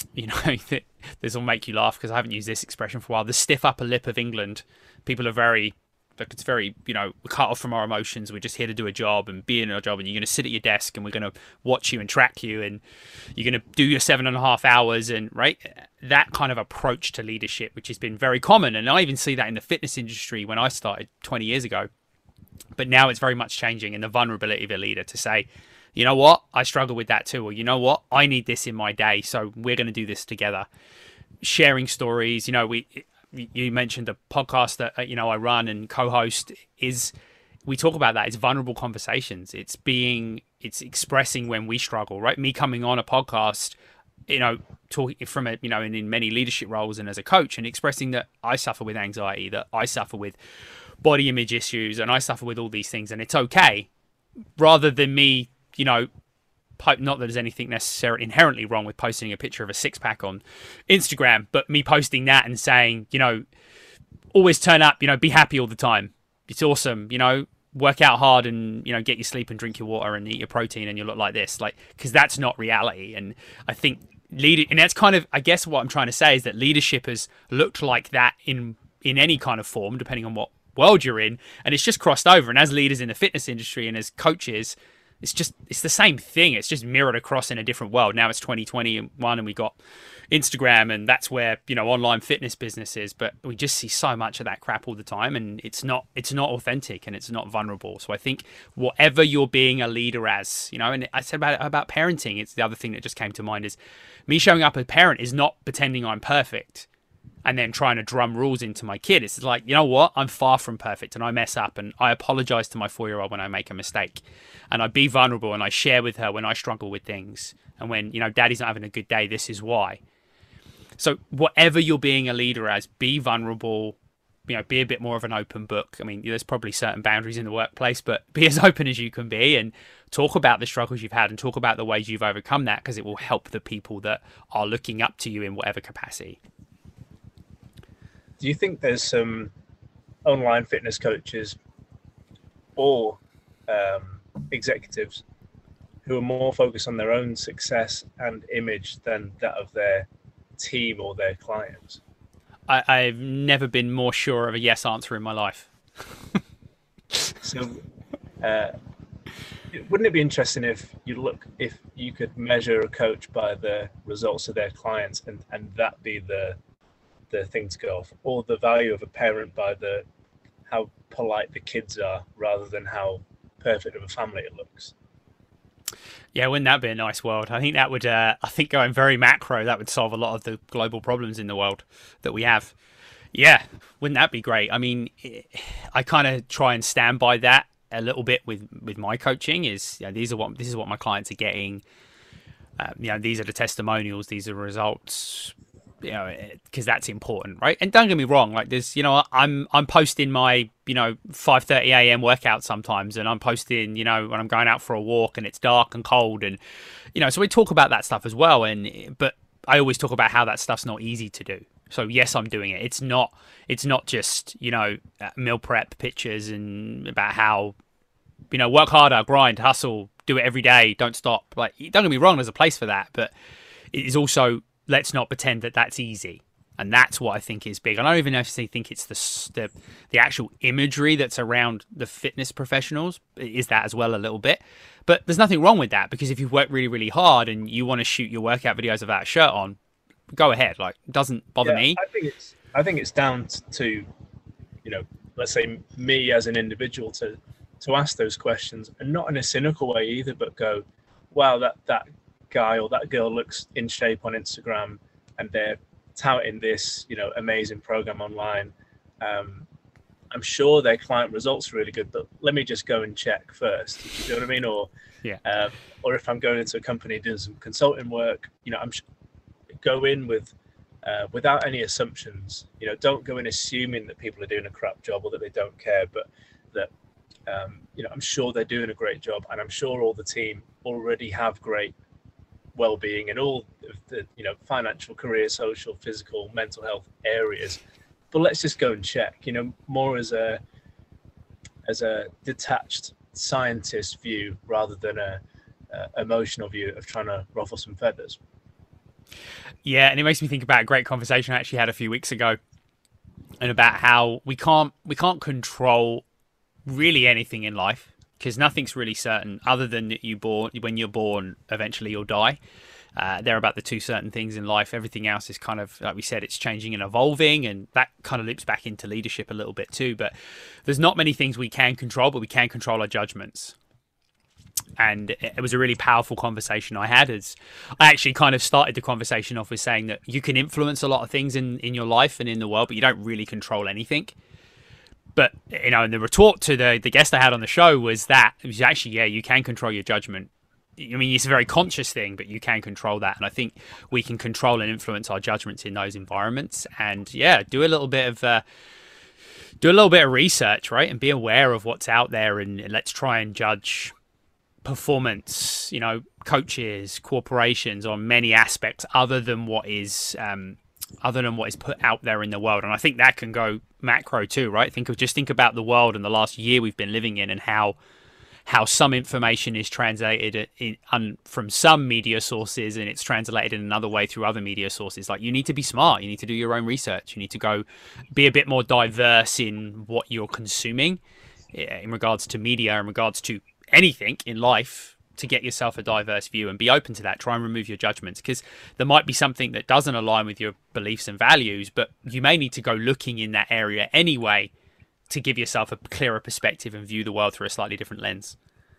you know, this will make you laugh because I haven't used this expression for a while. The stiff upper lip of England. People are very, like, it's very, you know, we're cut off from our emotions. We're just here to do a job and be in our job, and you're going to sit at your desk and we're going to watch you and track you, and you're going to do your 7.5 hours, and right, that kind of approach to leadership, which has been very common. And I even see that in the fitness industry when I started 20 years ago. But now it's very much changing in the vulnerability of a leader to say, you know what, I struggle with that too. Or, you know what, I need this in my day. So we're going to do this together. Sharing stories, you know, you mentioned the podcast that, you know, I run and co-host is, we talk about that. It's vulnerable conversations. It's expressing when we struggle, right? Me coming on a podcast, you know, talking from it, you know, in many leadership roles and as a coach, and expressing that I suffer with anxiety, that I suffer with body image issues, and I suffer with all these things, and it's okay, rather than me, you know, not that there's anything necessarily inherently wrong with posting a picture of a six-pack on Instagram, but me posting that and saying, you know, always turn up, you know, be happy all the time. It's awesome, you know, work out hard and, you know, get your sleep and drink your water and eat your protein and you look like this, like, because that's not reality. And I think and that's kind of, I guess what I'm trying to say is that leadership has looked like that in any kind of form, depending on what world you're in, and it's just crossed over. And as leaders in the fitness industry and as coaches, it's the same thing. It's just mirrored across in a different world. Now it's 2021 and we got Instagram, and that's where, you know, online fitness business is, but we just see so much of that crap all the time, and it's not authentic and it's not vulnerable. So I think whatever you're being a leader as, you know, and I said about parenting, it's the other thing that just came to mind is me showing up as a parent is not pretending I'm perfect and then trying to drum rules into my kid. It's like, you know what? I'm far from perfect and I mess up, and I apologize to my 4-year-old when I make a mistake, and I be vulnerable and I share with her when I struggle with things. And when, you know, daddy's not having a good day, this is why. So whatever you're being a leader as, be vulnerable, you know, be a bit more of an open book. I mean, there's probably certain boundaries in the workplace, but be as open as you can be and talk about the struggles you've had and talk about the ways you've overcome that, because it will help the people that are looking up to you in whatever capacity. Do you think there's some online fitness coaches or executives who are more focused on their own success and image than that of their team or their clients? I've never been more sure of a yes answer in my life. So wouldn't it be interesting if you could measure a coach by the results of their clients, and that be the thing to go off, or the value of a parent by how polite the kids are rather than how perfect of a family it looks? Yeah, wouldn't that be a nice world? I think that would, I think going very macro, that would solve a lot of the global problems in the world that we have. Yeah, wouldn't that be great? I mean, I kind of try and stand by that a little bit with my coaching. Is, you know, this is what my clients are getting. You know, these are the testimonials, these are the results. You know, because that's important, right? And don't get me wrong, like there's, you know, I'm posting my, you know, 5:30 a.m. workout sometimes, and I'm posting, you know, when I'm going out for a walk and it's dark and cold, and, you know, so we talk about that stuff as well. But I always talk about how that stuff's not easy to do. So yes, I'm doing it. It's not just, you know, meal prep pictures and about how, you know, work harder, grind, hustle, do it every day, don't stop. Like, don't get me wrong, there's a place for that, but it is also, let's not pretend that that's easy. And that's what I think is big. I don't even necessarily think it's the actual imagery that's around the fitness professionals. It is that as well a little bit. But there's nothing wrong with that, because if you've worked really, really hard and you want to shoot your workout videos without a shirt on, go ahead. Like, it doesn't bother me. I think it's down to, you know, let's say me as an individual to ask those questions, and not in a cynical way either, but go, wow, that guy or that girl looks in shape on Instagram and they're touting this, you know, amazing program online. I'm sure their client results are really good, but let me just go and check first. You know what I mean? Or yeah. Or if I'm going into a company doing some consulting work, you know, go in with without any assumptions. You know, don't go in assuming that people are doing a crap job or that they don't care, but that you know, I'm sure they're doing a great job, and I'm sure all the team already have great well-being in all of the, you know, financial, career, social, physical, mental health areas. But let's just go and check, you know, more as a detached scientist view rather than a emotional view of trying to ruffle some feathers. Yeah, and it makes me think about a great conversation I actually had a few weeks ago, and about how we can't control really anything in life, because nothing's really certain other than that when you're born, eventually you'll die. They're about the two certain things in life. Everything else is kind of, like we said, it's changing and evolving, and that kind of loops back into leadership a little bit too. But there's not many things we can control, but we can control our judgments. And it was a really powerful conversation I had. As I actually kind of started the conversation off with saying that you can influence a lot of things in your life and in the world, but you don't really control anything. But, and the retort to the guest I had on the show was that it was actually, yeah, you can control your judgment. I mean, it's a very conscious thing, but you can control that. And I think we can control and influence our judgments in those environments. And yeah, do a little bit of research, right? And be aware of what's out there. And let's try and judge performance, coaches, corporations on many aspects other than what is put out there in the world. And I think that can go macro too, right? Think about the world and the last year we've been living in, and how some information is translated from some media sources, and it's translated in another way through other media sources. Like, you need to be smart. You need to do your own research. You need to go be a bit more diverse in what you're consuming in regards to media, in regards to anything in life, to get yourself a diverse view and be open to that. Try and remove your judgments, because there might be something that doesn't align with your beliefs and values, but you may need to go looking in that area anyway to give yourself a clearer perspective and view the world through a slightly different lens.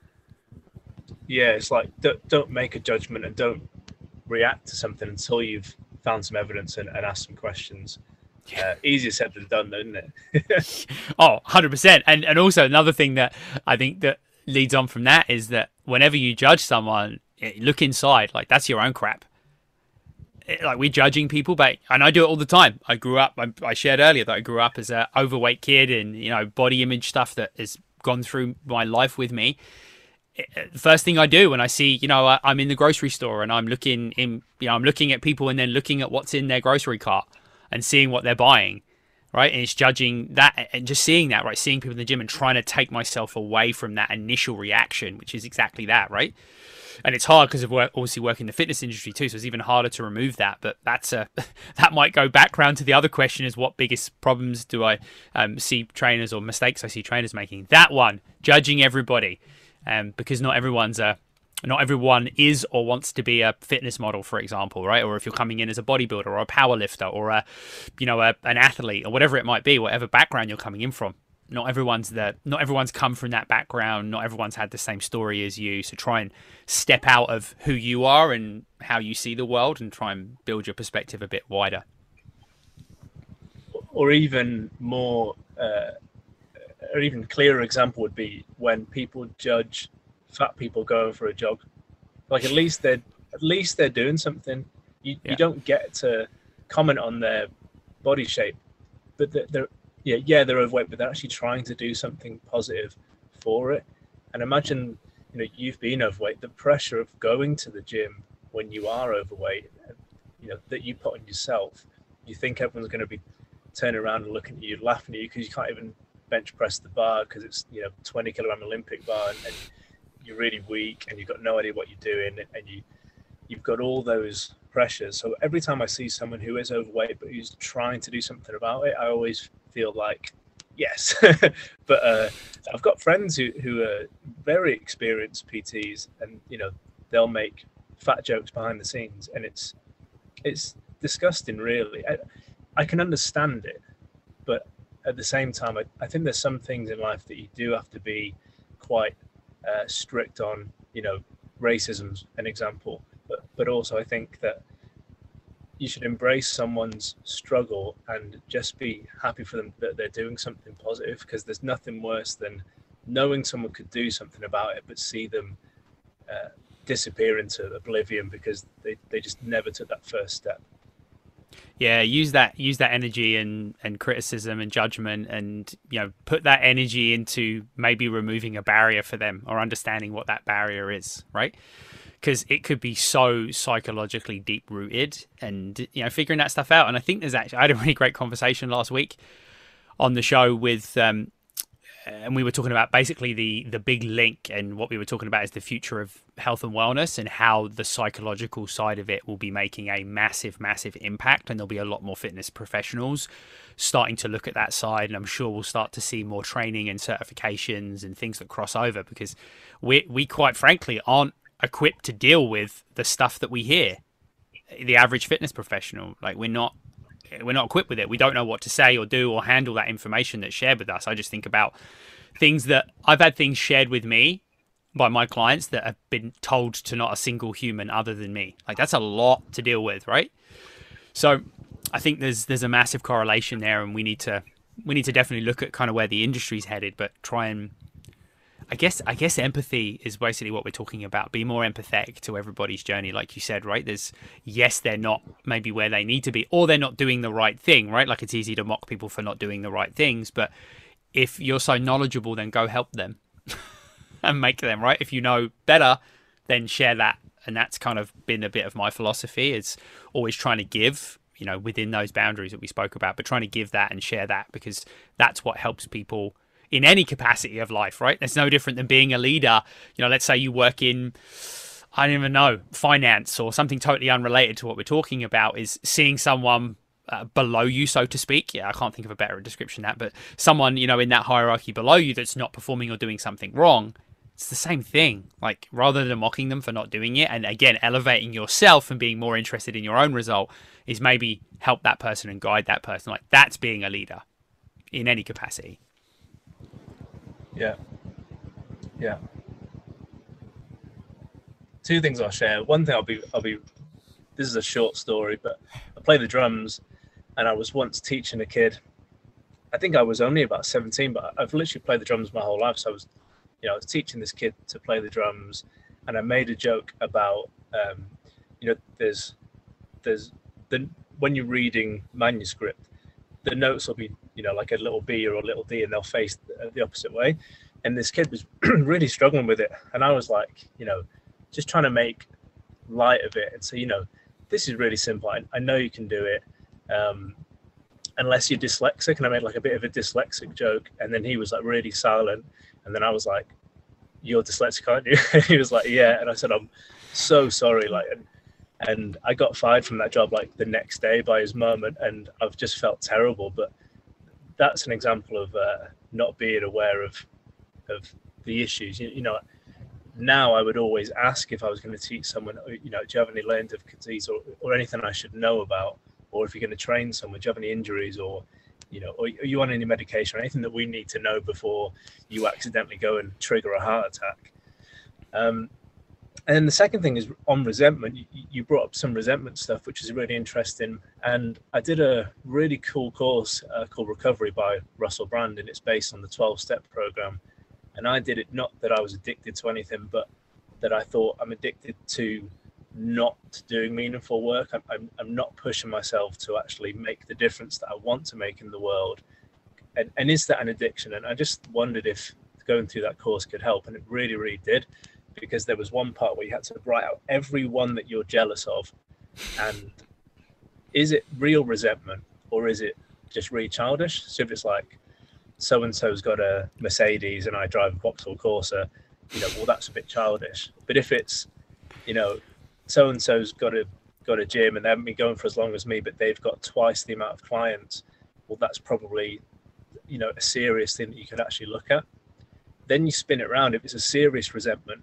Yeah, it's like, don't make a judgment and don't react to something until you've found some evidence and asked some questions. Easier said than done, though, isn't it? Oh, 100%. And also another thing that I think that leads on from that is that whenever you judge someone, look inside. Like, that's your own crap. Like, we're judging people, and I do it all the time. I grew up, I shared earlier that I grew up as an overweight kid, and body image stuff that has gone through my life with me. The first thing I do when I see, I'm in the grocery store and I'm looking at people, and then looking at what's in their grocery cart and seeing what they're buying. Right. And it's judging that and just seeing that, right. Seeing people in the gym and trying to take myself away from that initial reaction, which is exactly that. Right. And it's hard because of obviously working in the fitness industry too. So it's even harder to remove that. But that might go back round to the other question, is what biggest problems do I see trainers, or mistakes I see trainers making? That one, judging everybody, because not everyone is or wants to be a fitness model, for example, right? Or if you're coming in as a bodybuilder or a power lifter or an athlete or whatever it might be, whatever background you're coming in from, not everyone's come from that background. Not everyone's had the same story as you. So try and step out of who you are and how you see the world, and try and build your perspective a bit wider. Or even more, or even clearer example would be when people judge fat people going for a jog. Like, at least they're doing something. You don't get to comment on their body shape, but they're overweight, but they're actually trying to do something positive for it. And imagine, you've been overweight, the pressure of going to the gym when you are overweight, that you put on yourself. You think everyone's going to be turning around and looking at you, laughing at you because you can't even bench press the bar because it's 20 kilogram Olympic bar, and you're really weak and you've got no idea what you're doing, and you've got all those pressures. So every time I see someone who is overweight but who's trying to do something about it, I always feel like, yes. But I've got friends who are very experienced PTs, and they'll make fat jokes behind the scenes, and it's disgusting, really. I can understand it, but at the same time, I think there's some things in life that you do have to be quite strict on. Racism's an example, but also I think that you should embrace someone's struggle and just be happy for them that they're doing something positive, because there's nothing worse than knowing someone could do something about it but see them disappear into oblivion because they just never took that first step. Yeah, use that energy and criticism and judgment, and put that energy into maybe removing a barrier for them, or understanding what that barrier is, right? Because it could be so psychologically deep rooted, and figuring that stuff out. And I think I had a really great conversation last week on the show with and we were talking about basically the big link, and what we were talking about is the future of health and wellness and how the psychological side of it will be making a massive impact, and there'll be a lot more fitness professionals starting to look at that side, and I'm sure we'll start to see more training and certifications and things that cross over, because we quite frankly aren't equipped to deal with the stuff that we hear. The average fitness professional, like, we're not equipped with it. We don't know what to say or do or handle that information that's shared with us. I just think about things that I've had things shared with me by my clients that have been told to not a single human other than me. Like, that's a lot to deal with, right? So I think there's a massive correlation there, and we need to definitely look at kind of where the industry's headed, but try and I guess empathy is basically what we're talking about. Be more empathetic to everybody's journey, like you said, right? They're not maybe where they need to be, or they're not doing the right thing, right? Like, it's easy to mock people for not doing the right things, but if you're so knowledgeable, then go help them and make them, right? If you know better, then share that. And that's kind of been a bit of my philosophy. It's always trying to give, within those boundaries that we spoke about, but trying to give that and share that, because that's what helps people in any capacity of life, right? It's no different than being a leader. Let's say you work in, I don't even know, finance or something totally unrelated to what we're talking about, is seeing someone below you, so to speak. Yeah, I can't think of a better description than that, but someone, in that hierarchy below you that's not performing or doing something wrong. It's the same thing. Like, rather than mocking them for not doing it, and again, elevating yourself and being more interested in your own result, is maybe help that person and guide that person. Like, that's being a leader in any capacity. Yeah. Two things I'll share. One thing I'll be. This is a short story, but I play the drums, and I was once teaching a kid. I think I was only about 17, but I've literally played the drums my whole life. So I was teaching this kid to play the drums, and I made a joke about, there's when you're reading manuscript, the notes will be, like a little B or a little D, and they'll face the opposite way. And this kid was really struggling with it. And I was like, just trying to make light of it and say, this is really simple. I know you can do it. Unless you're dyslexic. And I made like a bit of a dyslexic joke. And then he was like really silent. And then I was like, you're dyslexic, aren't you? He was like, yeah. And I said, I'm so sorry. And I got fired from that job like the next day by his mum, and I've just felt terrible. But that's an example of not being aware of the issues. Now I would always ask, if I was going to teach someone, do you have any learning difficulties or anything I should know about? Or if you're going to train someone, do you have any injuries, or are you on any medication, or anything that we need to know before you accidentally go and trigger a heart attack? And then the second thing is on resentment. You brought up some resentment stuff, which is really interesting. And I did a really cool course called Recovery by Russell Brand, and it's based on the 12-step program. And I did it not that I was addicted to anything, but that I thought I'm addicted to not doing meaningful work. I'm not pushing myself to actually make the difference that I want to make in the world. And is that an addiction? And I just wondered if going through that course could help. And it really, really did. Because there was one part where you had to write out everyone that you're jealous of. And is it real resentment, or is it just really childish? So if it's like, so-and-so's got a Mercedes and I drive a Vauxhall Corsa, well, that's a bit childish. But if it's, so-and-so's got a gym and they haven't been going for as long as me, but they've got twice the amount of clients, well, that's probably, a serious thing that you could actually look at. Then you spin it around. If it's a serious resentment,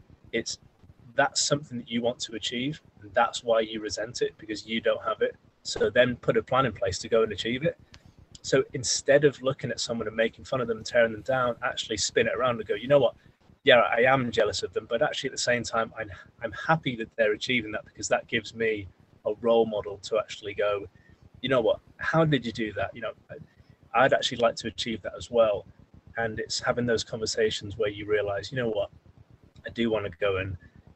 that's something that you want to achieve, and that's why you resent it, because you don't have it. So then put a plan in place to go and achieve it. So instead of looking at someone and making fun of them and tearing them down, actually spin it around and go, you know what? Yeah, I am jealous of them, but actually at the same time, I'm happy that they're achieving that, because that gives me a role model to actually go, you know what? How did you do that? I'd actually like to achieve that as well. And it's having those conversations where you realize, you know what? I do want to go and,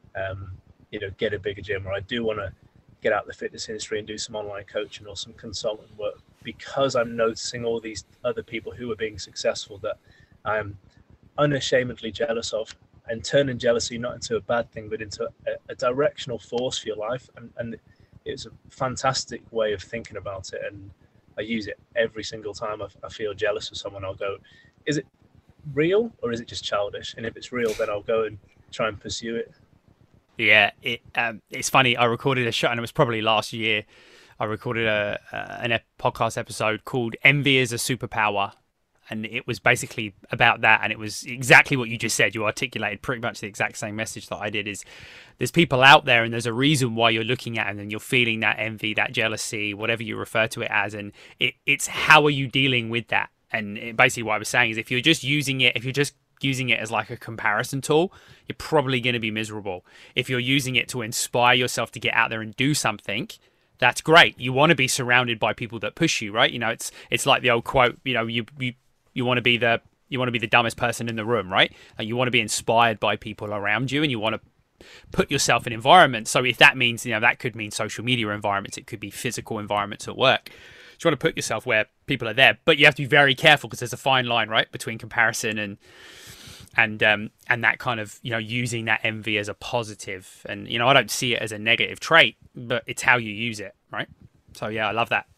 get a bigger gym, or I do want to get out of the fitness industry and do some online coaching or some consultant work, because I'm noticing all these other people who are being successful that I'm unashamedly jealous of, and turning jealousy not into a bad thing, but into a directional force for your life. And it's a fantastic way of thinking about it. And I use it every single time I feel jealous of someone. I'll go, is it real or is it just childish? And if it's real, then I'll go and try and pursue it. Yeah, it's funny. I recorded a show, and it was probably last year. I recorded a podcast episode called "Envy is a Superpower," and it was basically about that. And it was exactly what you just said. You articulated pretty much the exact same message that I did. Is there's people out there, and there's a reason why you're looking at it, and you're feeling that envy, that jealousy, whatever you refer to it as, and it's how are you dealing with that? And basically, what I was saying is, if you're just using it as like a comparison tool, you're probably going to be miserable. If you're using it to inspire yourself to get out there and do something, that's great. You want to be surrounded by people that push you, right? You know, it's like the old quote, you know, you want to be the dumbest person in the room, right? And you want to be inspired by people around you, and you want to put yourself in environments. So if that means, you know, that could mean social media environments, it could be physical environments at work. You want to put yourself where people are there, but you have to be very careful because there's a fine line, right, between comparison and that kind of, you know, using that envy as a positive. And, you know, I don't see it as a negative trait, but it's how you use it, right? So yeah, I love that.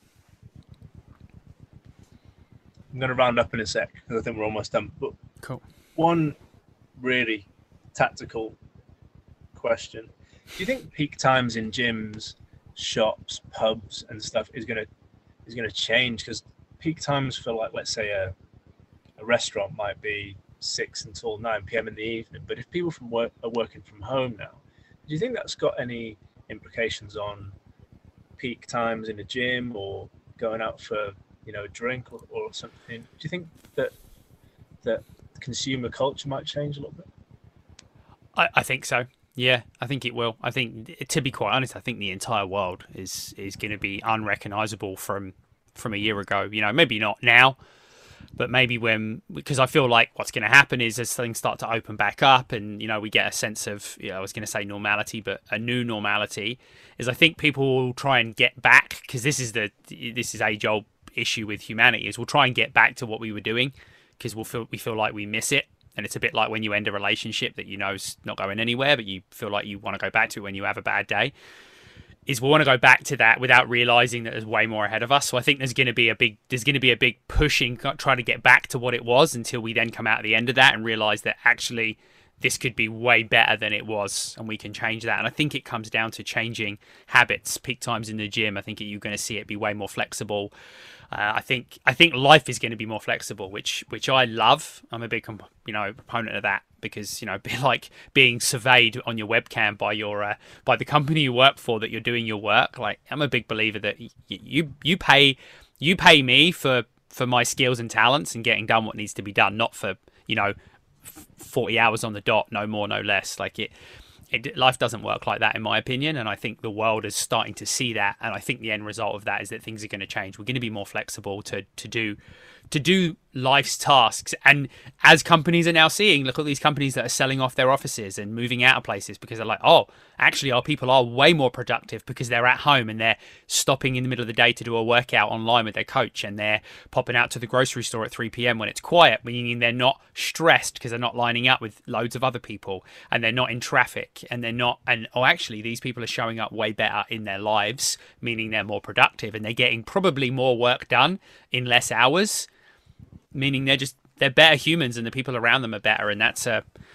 I'm going to round up in a sec because I think we're almost done. But cool. One really tactical question: do you think peak times in gyms, shops, pubs, and stuff is going to change? Because peak times for, like, let's say a restaurant might be 6 until 9 p.m. in the evening, but if people from work are working from home now, do you think that's got any implications on peak times in a gym or going out for, you know, a drink or something? Do you think that consumer culture might change a little bit? I think so. Yeah, I think it will. I think, to be quite honest, I think the entire world is going to be unrecognizable from a year ago. You know, maybe not now, but maybe because I feel like what's going to happen is as things start to open back up and, you know, we get a sense of, you know, I was going to say normality, but a new normality, is I think people will try and get back, because this is age-old issue with humanity, is we'll try and get back to what we were doing because we feel like we miss it. And it's a bit like when you end a relationship that you know is not going anywhere, but you feel like you want to go back to it when you have a bad day. Is we want to go back to that without realizing that there's way more ahead of us. So I think there's going to be a big pushing, trying to get back to what it was, until we then come out at the end of that and realize that actually this could be way better than it was, and we can change that. And I think it comes down to changing habits. Peak times in the gym, I think you're going to see it be way more flexible. I think life is going to be more flexible, which I love. I'm a big proponent of that, because, you know, like being surveyed on your webcam by the company you work for, that you're doing your work. Like, I'm a big believer that you pay me for my skills and talents and getting done what needs to be done, not for, you know, 40 hours on the dot, no more, no less. Like life doesn't work like that, in my opinion, and I think the world is starting to see that, and I think the end result of that is that things are going to change. We're going to be more flexible to do life's tasks. And as companies are now seeing, look at these companies that are selling off their offices and moving out of places because they're like, oh, actually our people are way more productive because they're at home and they're stopping in the middle of the day to do a workout online with their coach, and they're popping out to the grocery store at 3 p.m. when it's quiet, meaning they're not stressed because they're not lining up with loads of other people, and they're not in traffic, and actually these people are showing up way better in their lives, meaning they're more productive and they're getting probably more work done in less hours, meaning they're better humans and the people around them are better, and that's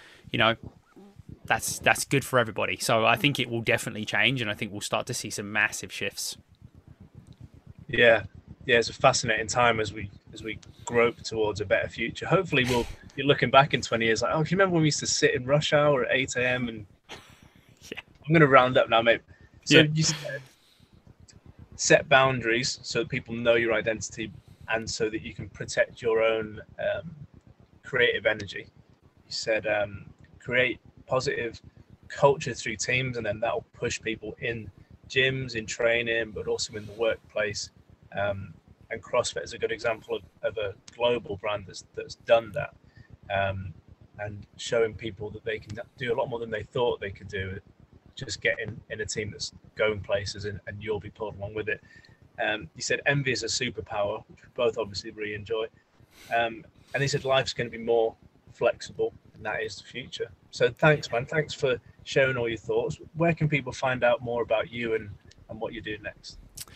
good for everybody. So I think it will definitely change, and I think we'll start to see some massive shifts. Yeah, it's a fascinating time as we grope towards a better future. Hopefully we'll be looking back in 20 years like, oh, do you remember when we used to sit in rush hour at 8 a.m. and yeah. I'm going to round up now, mate. So you set boundaries so that people know your identity, and so that you can protect your own creative energy. You said create positive culture through teams, and then that'll push people in gyms, in training, but also in the workplace. And CrossFit is a good example of a global brand that's done that, and showing people that they can do a lot more than they thought they could do. Just get in a team that's going places, and you'll be pulled along with it. You said envy is a superpower, which we both obviously really enjoy. And he said life's going to be more flexible, and that is the future. So thanks, man. Thanks for sharing all your thoughts. Where can people find out more about you and what you're doing next?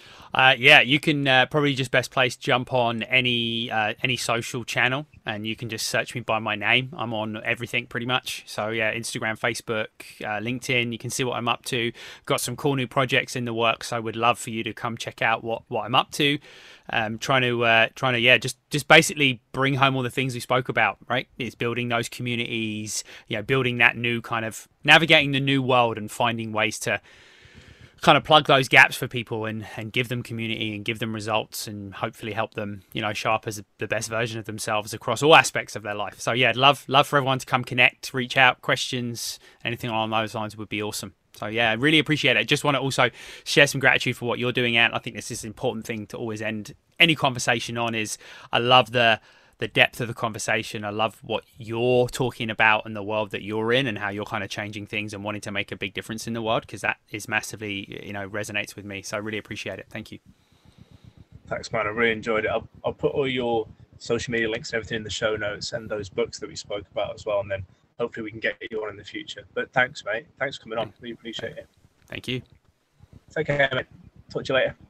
Yeah, you can probably just best place jump on any social channel, and you can just search me by my name. I'm on everything pretty much. So yeah, Instagram, Facebook, LinkedIn. You can see what I'm up to. Got some cool new projects in the works. I would love for you to come check out what I'm up to. Trying to yeah, just basically bring home all the things we spoke about. Right, it's building those communities. Building that new kind of navigating the new world and finding ways to kind of plug those gaps for people and give them community and give them results and hopefully help them, show up as the best version of themselves across all aspects of their life. So yeah, love for everyone to come connect, reach out, questions, anything along those lines would be awesome. So yeah, I really appreciate it. Just want to also share some gratitude for what you're doing, Ant. I think this is an important thing to always end any conversation on. Is I love the depth of the conversation. I love what you're talking about and the world that you're in and how you're kind of changing things and wanting to make a big difference in the world, because that is massively, resonates with me. So I really appreciate it. Thank you. Thanks, man. I really enjoyed it. I'll put all your social media links and everything in the show notes and those books that we spoke about as well. And then hopefully we can get you on in the future. But thanks, mate. Thanks for coming on. Really appreciate it. Thank you. Take care, mate. Talk to you later.